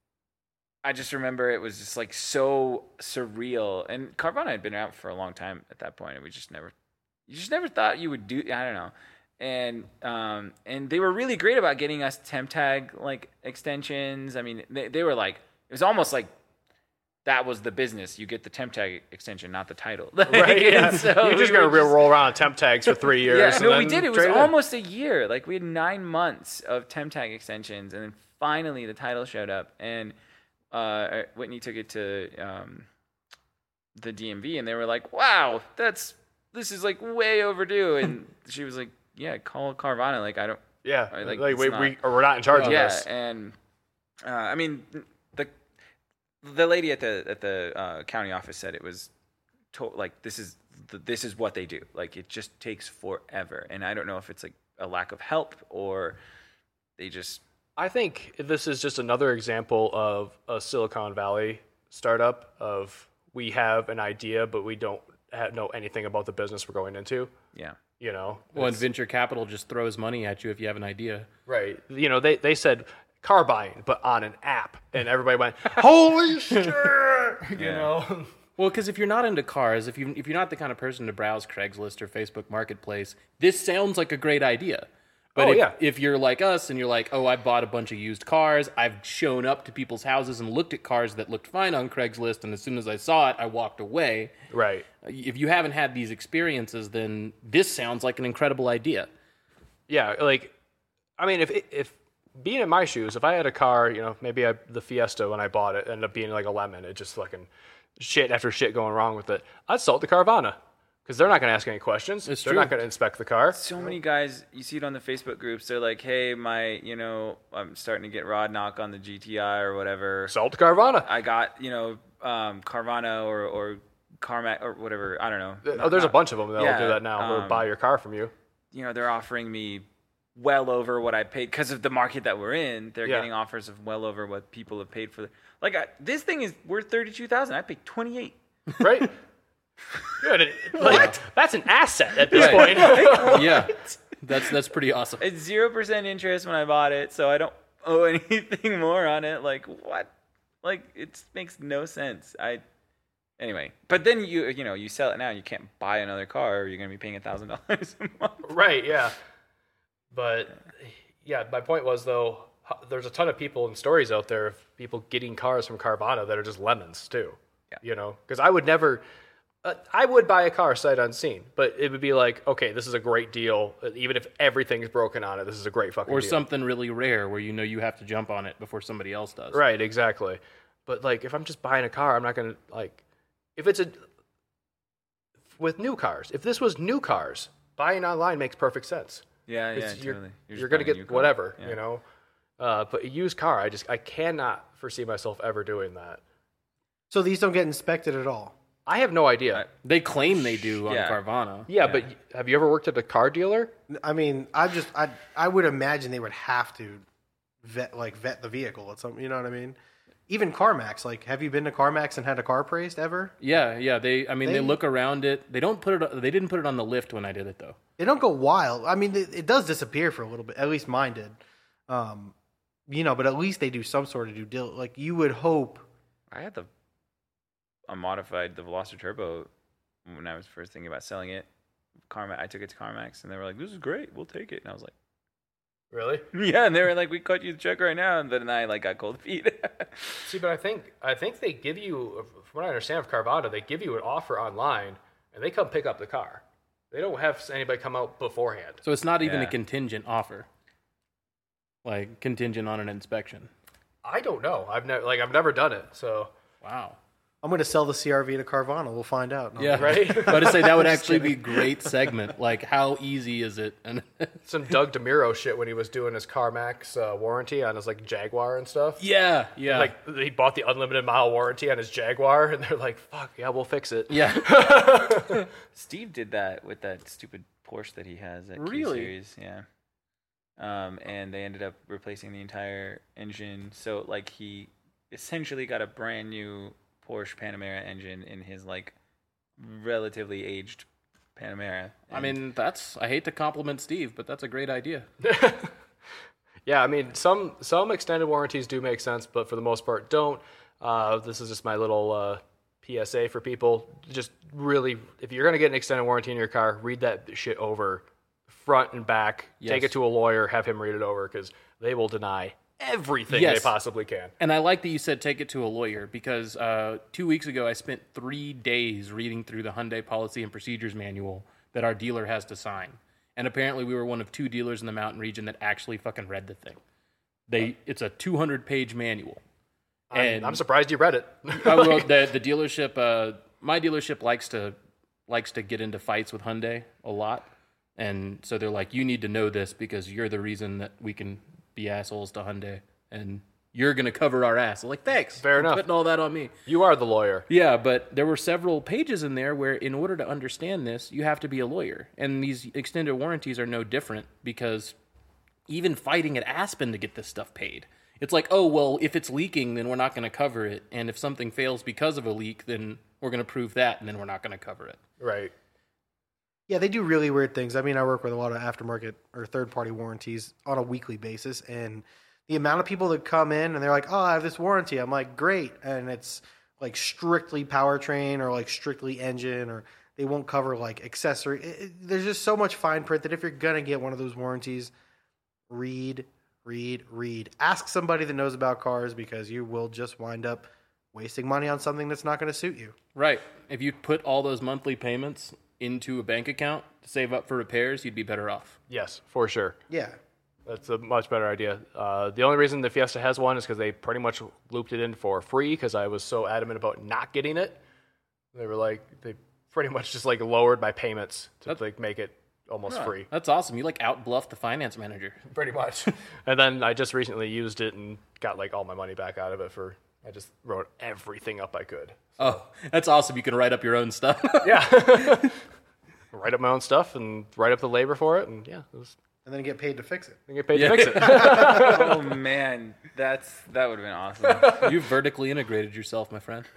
I just remember it was just like so surreal. And Carvana had been out for a long time at that point, and we just never, you just never thought you would do. I don't know. And um and they were really great about getting us temp tag like extensions. I mean, they they were like it was almost like that was the business. You get the temp tag extension, not the title. right. Yeah. And so You're just we gonna were real roll around on temp tags for three years. Yeah, and no, we then did. It was trade in. almost a year. Like we had nine months of temp tag extensions, and then finally the title showed up, and uh, Whitney took it to um, the D M V, and they were like, "Wow, that's this is like way overdue." And she was like, "Yeah, call Carvana." Like I don't. Yeah, I- like, like, it's we, not- we or we're not in charge Yeah, of this. and uh, I mean the the lady at the at the uh, county office said it was to- like this is the, this is what they do. Like it just takes forever, and I don't know if it's like a lack of help or they just I think this is just another example of a Silicon Valley startup of we have an idea, but we don't ha- know anything about the business we're going into. yeah. You know, Well, and It's- venture capital just throws money at you if you have an idea. right? You know, they they said car buying, but on an app, and everybody went, "Holy shit!" You Yeah. know. Well, because if you're not into cars, if you if you're not the kind of person to browse Craigslist or Facebook Marketplace, this sounds like a great idea. But Oh, if, yeah. if you're like us and you're like, oh, I bought a bunch of used cars, I've shown up to people's houses and looked at cars that looked fine on Craigslist, and as soon as I saw it, I walked away. Right. If you haven't had these experiences, then this sounds like an incredible idea. Yeah, like, I mean, if if being in my shoes, if I had a car, you know, maybe I, the Fiesta when I bought it ended up being like a lemon, it just fucking shit after shit going wrong with it. I'd sell it to Carvana because they're not going to ask any questions. It's they're true. not going to inspect the car. So many guys, you see it on the Facebook groups. They're like, "Hey, my, you know, I'm starting to get rod knock on the G T I or whatever. Sell it to Carvana. I got, you know, um, Carvana or or Carmack or whatever. I don't know. oh, Not- there's a not- bunch of them that'll yeah, do that now. or um, buy your car from you. You know, they're offering me well over what I paid because of the market that we're in. They're Yeah. getting offers of well over what people have paid for. The, like I, this thing is worth thirty-two thousand. I paid twenty-eight. Right? Good. Like, that's an asset at this Right. point. Yeah, that's that's pretty awesome. It's zero percent interest when I bought it, so I don't owe anything more on it. Like what? Like it makes no sense. I anyway. But then you you know you sell it now, you can't buy another car, or you're gonna be paying a thousand dollars a month. Right, yeah. But, yeah, my point was, though, h- there's a ton of people and stories out there of people getting cars from Carvana that are just lemons, too. Yeah. You know? Because I would never... Uh, I would buy a car sight unseen, but it would be like, okay, this is a great deal. uh, Even if everything's broken on it, this is a great fucking Or deal. something really rare where you know you have to jump on it before somebody else does. Right, exactly. But, like, if I'm just buying a car, I'm not going to, like... If it's a... With new cars, if this was new cars, buying online makes perfect sense. Yeah, yeah, It's- you're, totally. You're, just going to buying a new get car. whatever, Yeah. you know. Uh, but a used car, I just I cannot foresee myself ever doing that. So these don't get inspected at all. I have no idea. I- They claim they do on Yeah. Carvana. yeah, but have you ever worked at a car dealer? I mean, I just I I would imagine they would have to vet like vet the vehicle at some. You know what I mean? Even CarMax. Like, have you been to CarMax and had a car appraised ever? Yeah, yeah. They, I mean, they, They- look around it. They don't put it. They didn't put it on the lift when I did it though. They don't go wild. I mean, it, it does disappear for a little bit. At least mine did. Um, you know, but at least they do some sort of due diligence. Like you would hope. I had the I modified the Veloster Turbo when I was first thinking about selling it. Carmax, I took it to CarMax, and they were like, "This is great, we'll take it." And I was like, Really? "Yeah," and they were like, "We cut you the check right now," and then I like got cold feet. See, but I think I think they give you, from what I understand of Carvana, they give you an offer online, and they come pick up the car. They don't have anybody come out beforehand. So it's not even Yeah. a contingent offer. Like contingent on an inspection. I don't know. I've never like I've never done it. So Wow. I'm going to sell the C R V to Carvana. We'll find out. No. Yeah, Right? But to say that would actually be a great segment. Like, how easy is it? And some Doug DeMuro shit when he was doing his CarMax uh, warranty on his like Jaguar and stuff. yeah, yeah, Like he bought the unlimited mile warranty on his Jaguar, and they're like, "Fuck yeah, we'll fix it." yeah. Steve did that with that stupid Porsche that he has at Really? Q Series, yeah. Um, and they ended up replacing the entire engine. So like he essentially got a brand new Porsche Panamera engine in his like relatively aged Panamera. I mean, that's. I hate to compliment Steve, but that's a great idea. Yeah, I mean, some some extended warranties do make sense, but for the most part, don't. Uh, this is just my little uh, P S A for people. Just really, if you're gonna get an extended warranty in your car, read that shit over, front and back. Take Yes. it to a lawyer, have him read it over, because they will deny everything Yes. they possibly can. And I like that you said take it to a lawyer because uh, two weeks ago I spent three days reading through the Hyundai Policy and Procedures Manual that our dealer has to sign. And apparently we were one of two dealers in the mountain region that actually fucking read the thing. They It's a two hundred page manual. I'm, And I'm surprised you read it. uh, well, the, the dealership, uh, my dealership likes to likes to get into fights with Hyundai a lot. And so they're like, you need to know this because you're the reason that we can be assholes to Hyundai. And you're going to cover our ass. I'm like, thanks. Fair for enough. Putting all that on me. You are the lawyer. Yeah, but there were several pages in there where in order to understand this, you have to be a lawyer. And these extended warranties are no different because even fighting at Aspen to get this stuff paid. It's like, oh, well, if it's leaking, then we're not going to cover it. And if something fails because of a leak, then we're going to prove that, and then we're not going to cover it. Right. Yeah, they do really weird things. I mean, I work with a lot of aftermarket or third-party warranties on a weekly basis, and the amount of people that come in and they're like, "Oh, I have this warranty." I'm like, "Great," and it's like strictly powertrain or like strictly engine, or they won't cover like accessory. It, it, there's just so much fine print that if you're gonna get one of those warranties, read, read, read. Ask somebody that knows about cars because you will just wind up wasting money on something that's not going to suit you. Right. If you put all those monthly payments into a bank account to save up for repairs, you'd be better off. Yes, for sure. Yeah. That's a much better idea. Uh, the only reason the Fiesta has one is because they pretty much looped it in for free because I was so adamant about not getting it. They were like, they pretty much just like lowered my payments to That's- like make it almost free. That's awesome. You like outbluffed the finance manager. Pretty much. And then I just recently used it and got like all my money back out of it for, I just wrote everything up I could. Oh, that's awesome. You can write up your own stuff. Yeah. Write up my own stuff and write up the labor for it. And yeah, it was, And then get paid to fix it. I get paid Yeah. to fix it. Oh man, that's that would have been awesome. You've vertically integrated yourself, my friend.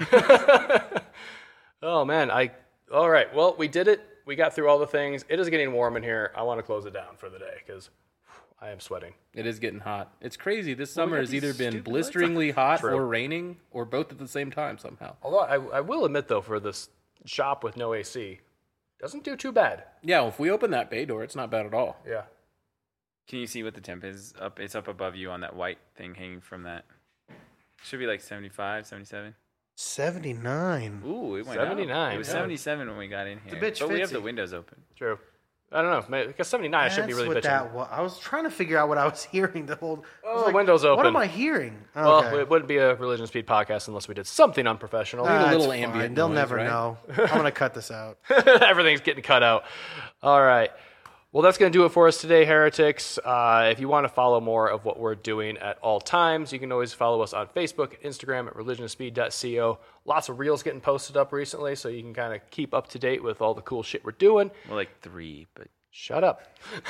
Oh man, I, all right. Well, we did it. We got through all the things. It is getting warm in here. I want to close it down for the day because I am sweating. It is getting hot. It's crazy. This summer got has these either been stupid blisteringly hot True. or raining or both at the same time somehow. Although I, I will admit though, for this shop with no A C, doesn't do too bad. Yeah, well, if we open that bay door, it's not bad at all. Yeah. Can you see what the temp is up? It's up above you on that white thing hanging from that. Should be like seventy-five, seventy-seven. seventy-nine. Ooh, it went seventy-nine, up. It was yeah. seventy-seven when we got in here. a bit but we have schwitzy. the windows open. True. I don't know. Maybe, because seventy-nine should be really what bitching. that was. I was trying to figure out what I was hearing the whole. I was Oh, the window's What open. am I hearing? Okay. Well, it wouldn't be a Religion Speed podcast unless we did something unprofessional. need a Ah, little it's ambient fine. They'll noise, never right? know. I'm gonna cut this out. Everything's getting cut out. All right. Well, that's going to do it for us today, Heretics. Uh, if you want to follow more of what we're doing at all times, you can always follow us on Facebook, Instagram at religion of speed dot co. Lots of reels getting posted up recently, so you can kind of keep up to date with all the cool shit we're doing. Well, like three, but Shut up.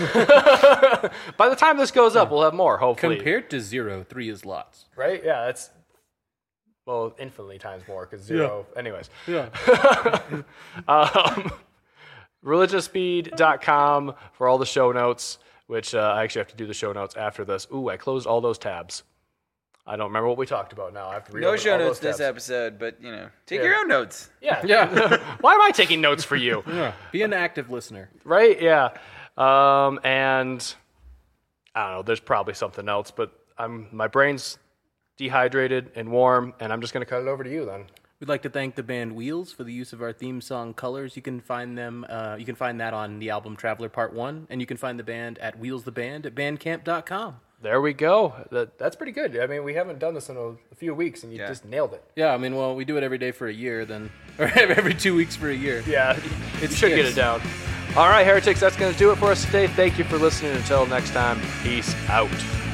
By the time this goes up, we'll have more, hopefully. Compared to zero, three is lots. Right? Yeah, that's, well, infinitely times more, because zero, anyways. Yeah. um, religion of speed dot com for all the show notes, which uh, I actually have to do the show notes after this. Ooh, I closed all those tabs. I don't remember what we talked about now. I have to read no show notes this episode. But you know, take Yeah. your own notes. Yeah. Yeah. Why am I taking notes for you? Yeah. Be an active listener. Right? Yeah. Um, and I don't know. There's probably something else, but I'm my brain's dehydrated and warm, and I'm just gonna cut it over to you then. We'd like to thank the band Wheels for the use of our theme song "Colors." You can find them. Uh, you can find that on the album Traveler Part One, and you can find the band at Wheels the Band at bandcamp dot com. There we go. That that's pretty good. I mean, we haven't done this in a, a few weeks, and you Yeah. just nailed it. Yeah, I mean, well, we do it every day for a year, then, or every two weeks for a year. Yeah, It you should get sticks. it down. All right, Heretics, that's going to do it for us today. Thank you for listening. Until next time, peace out.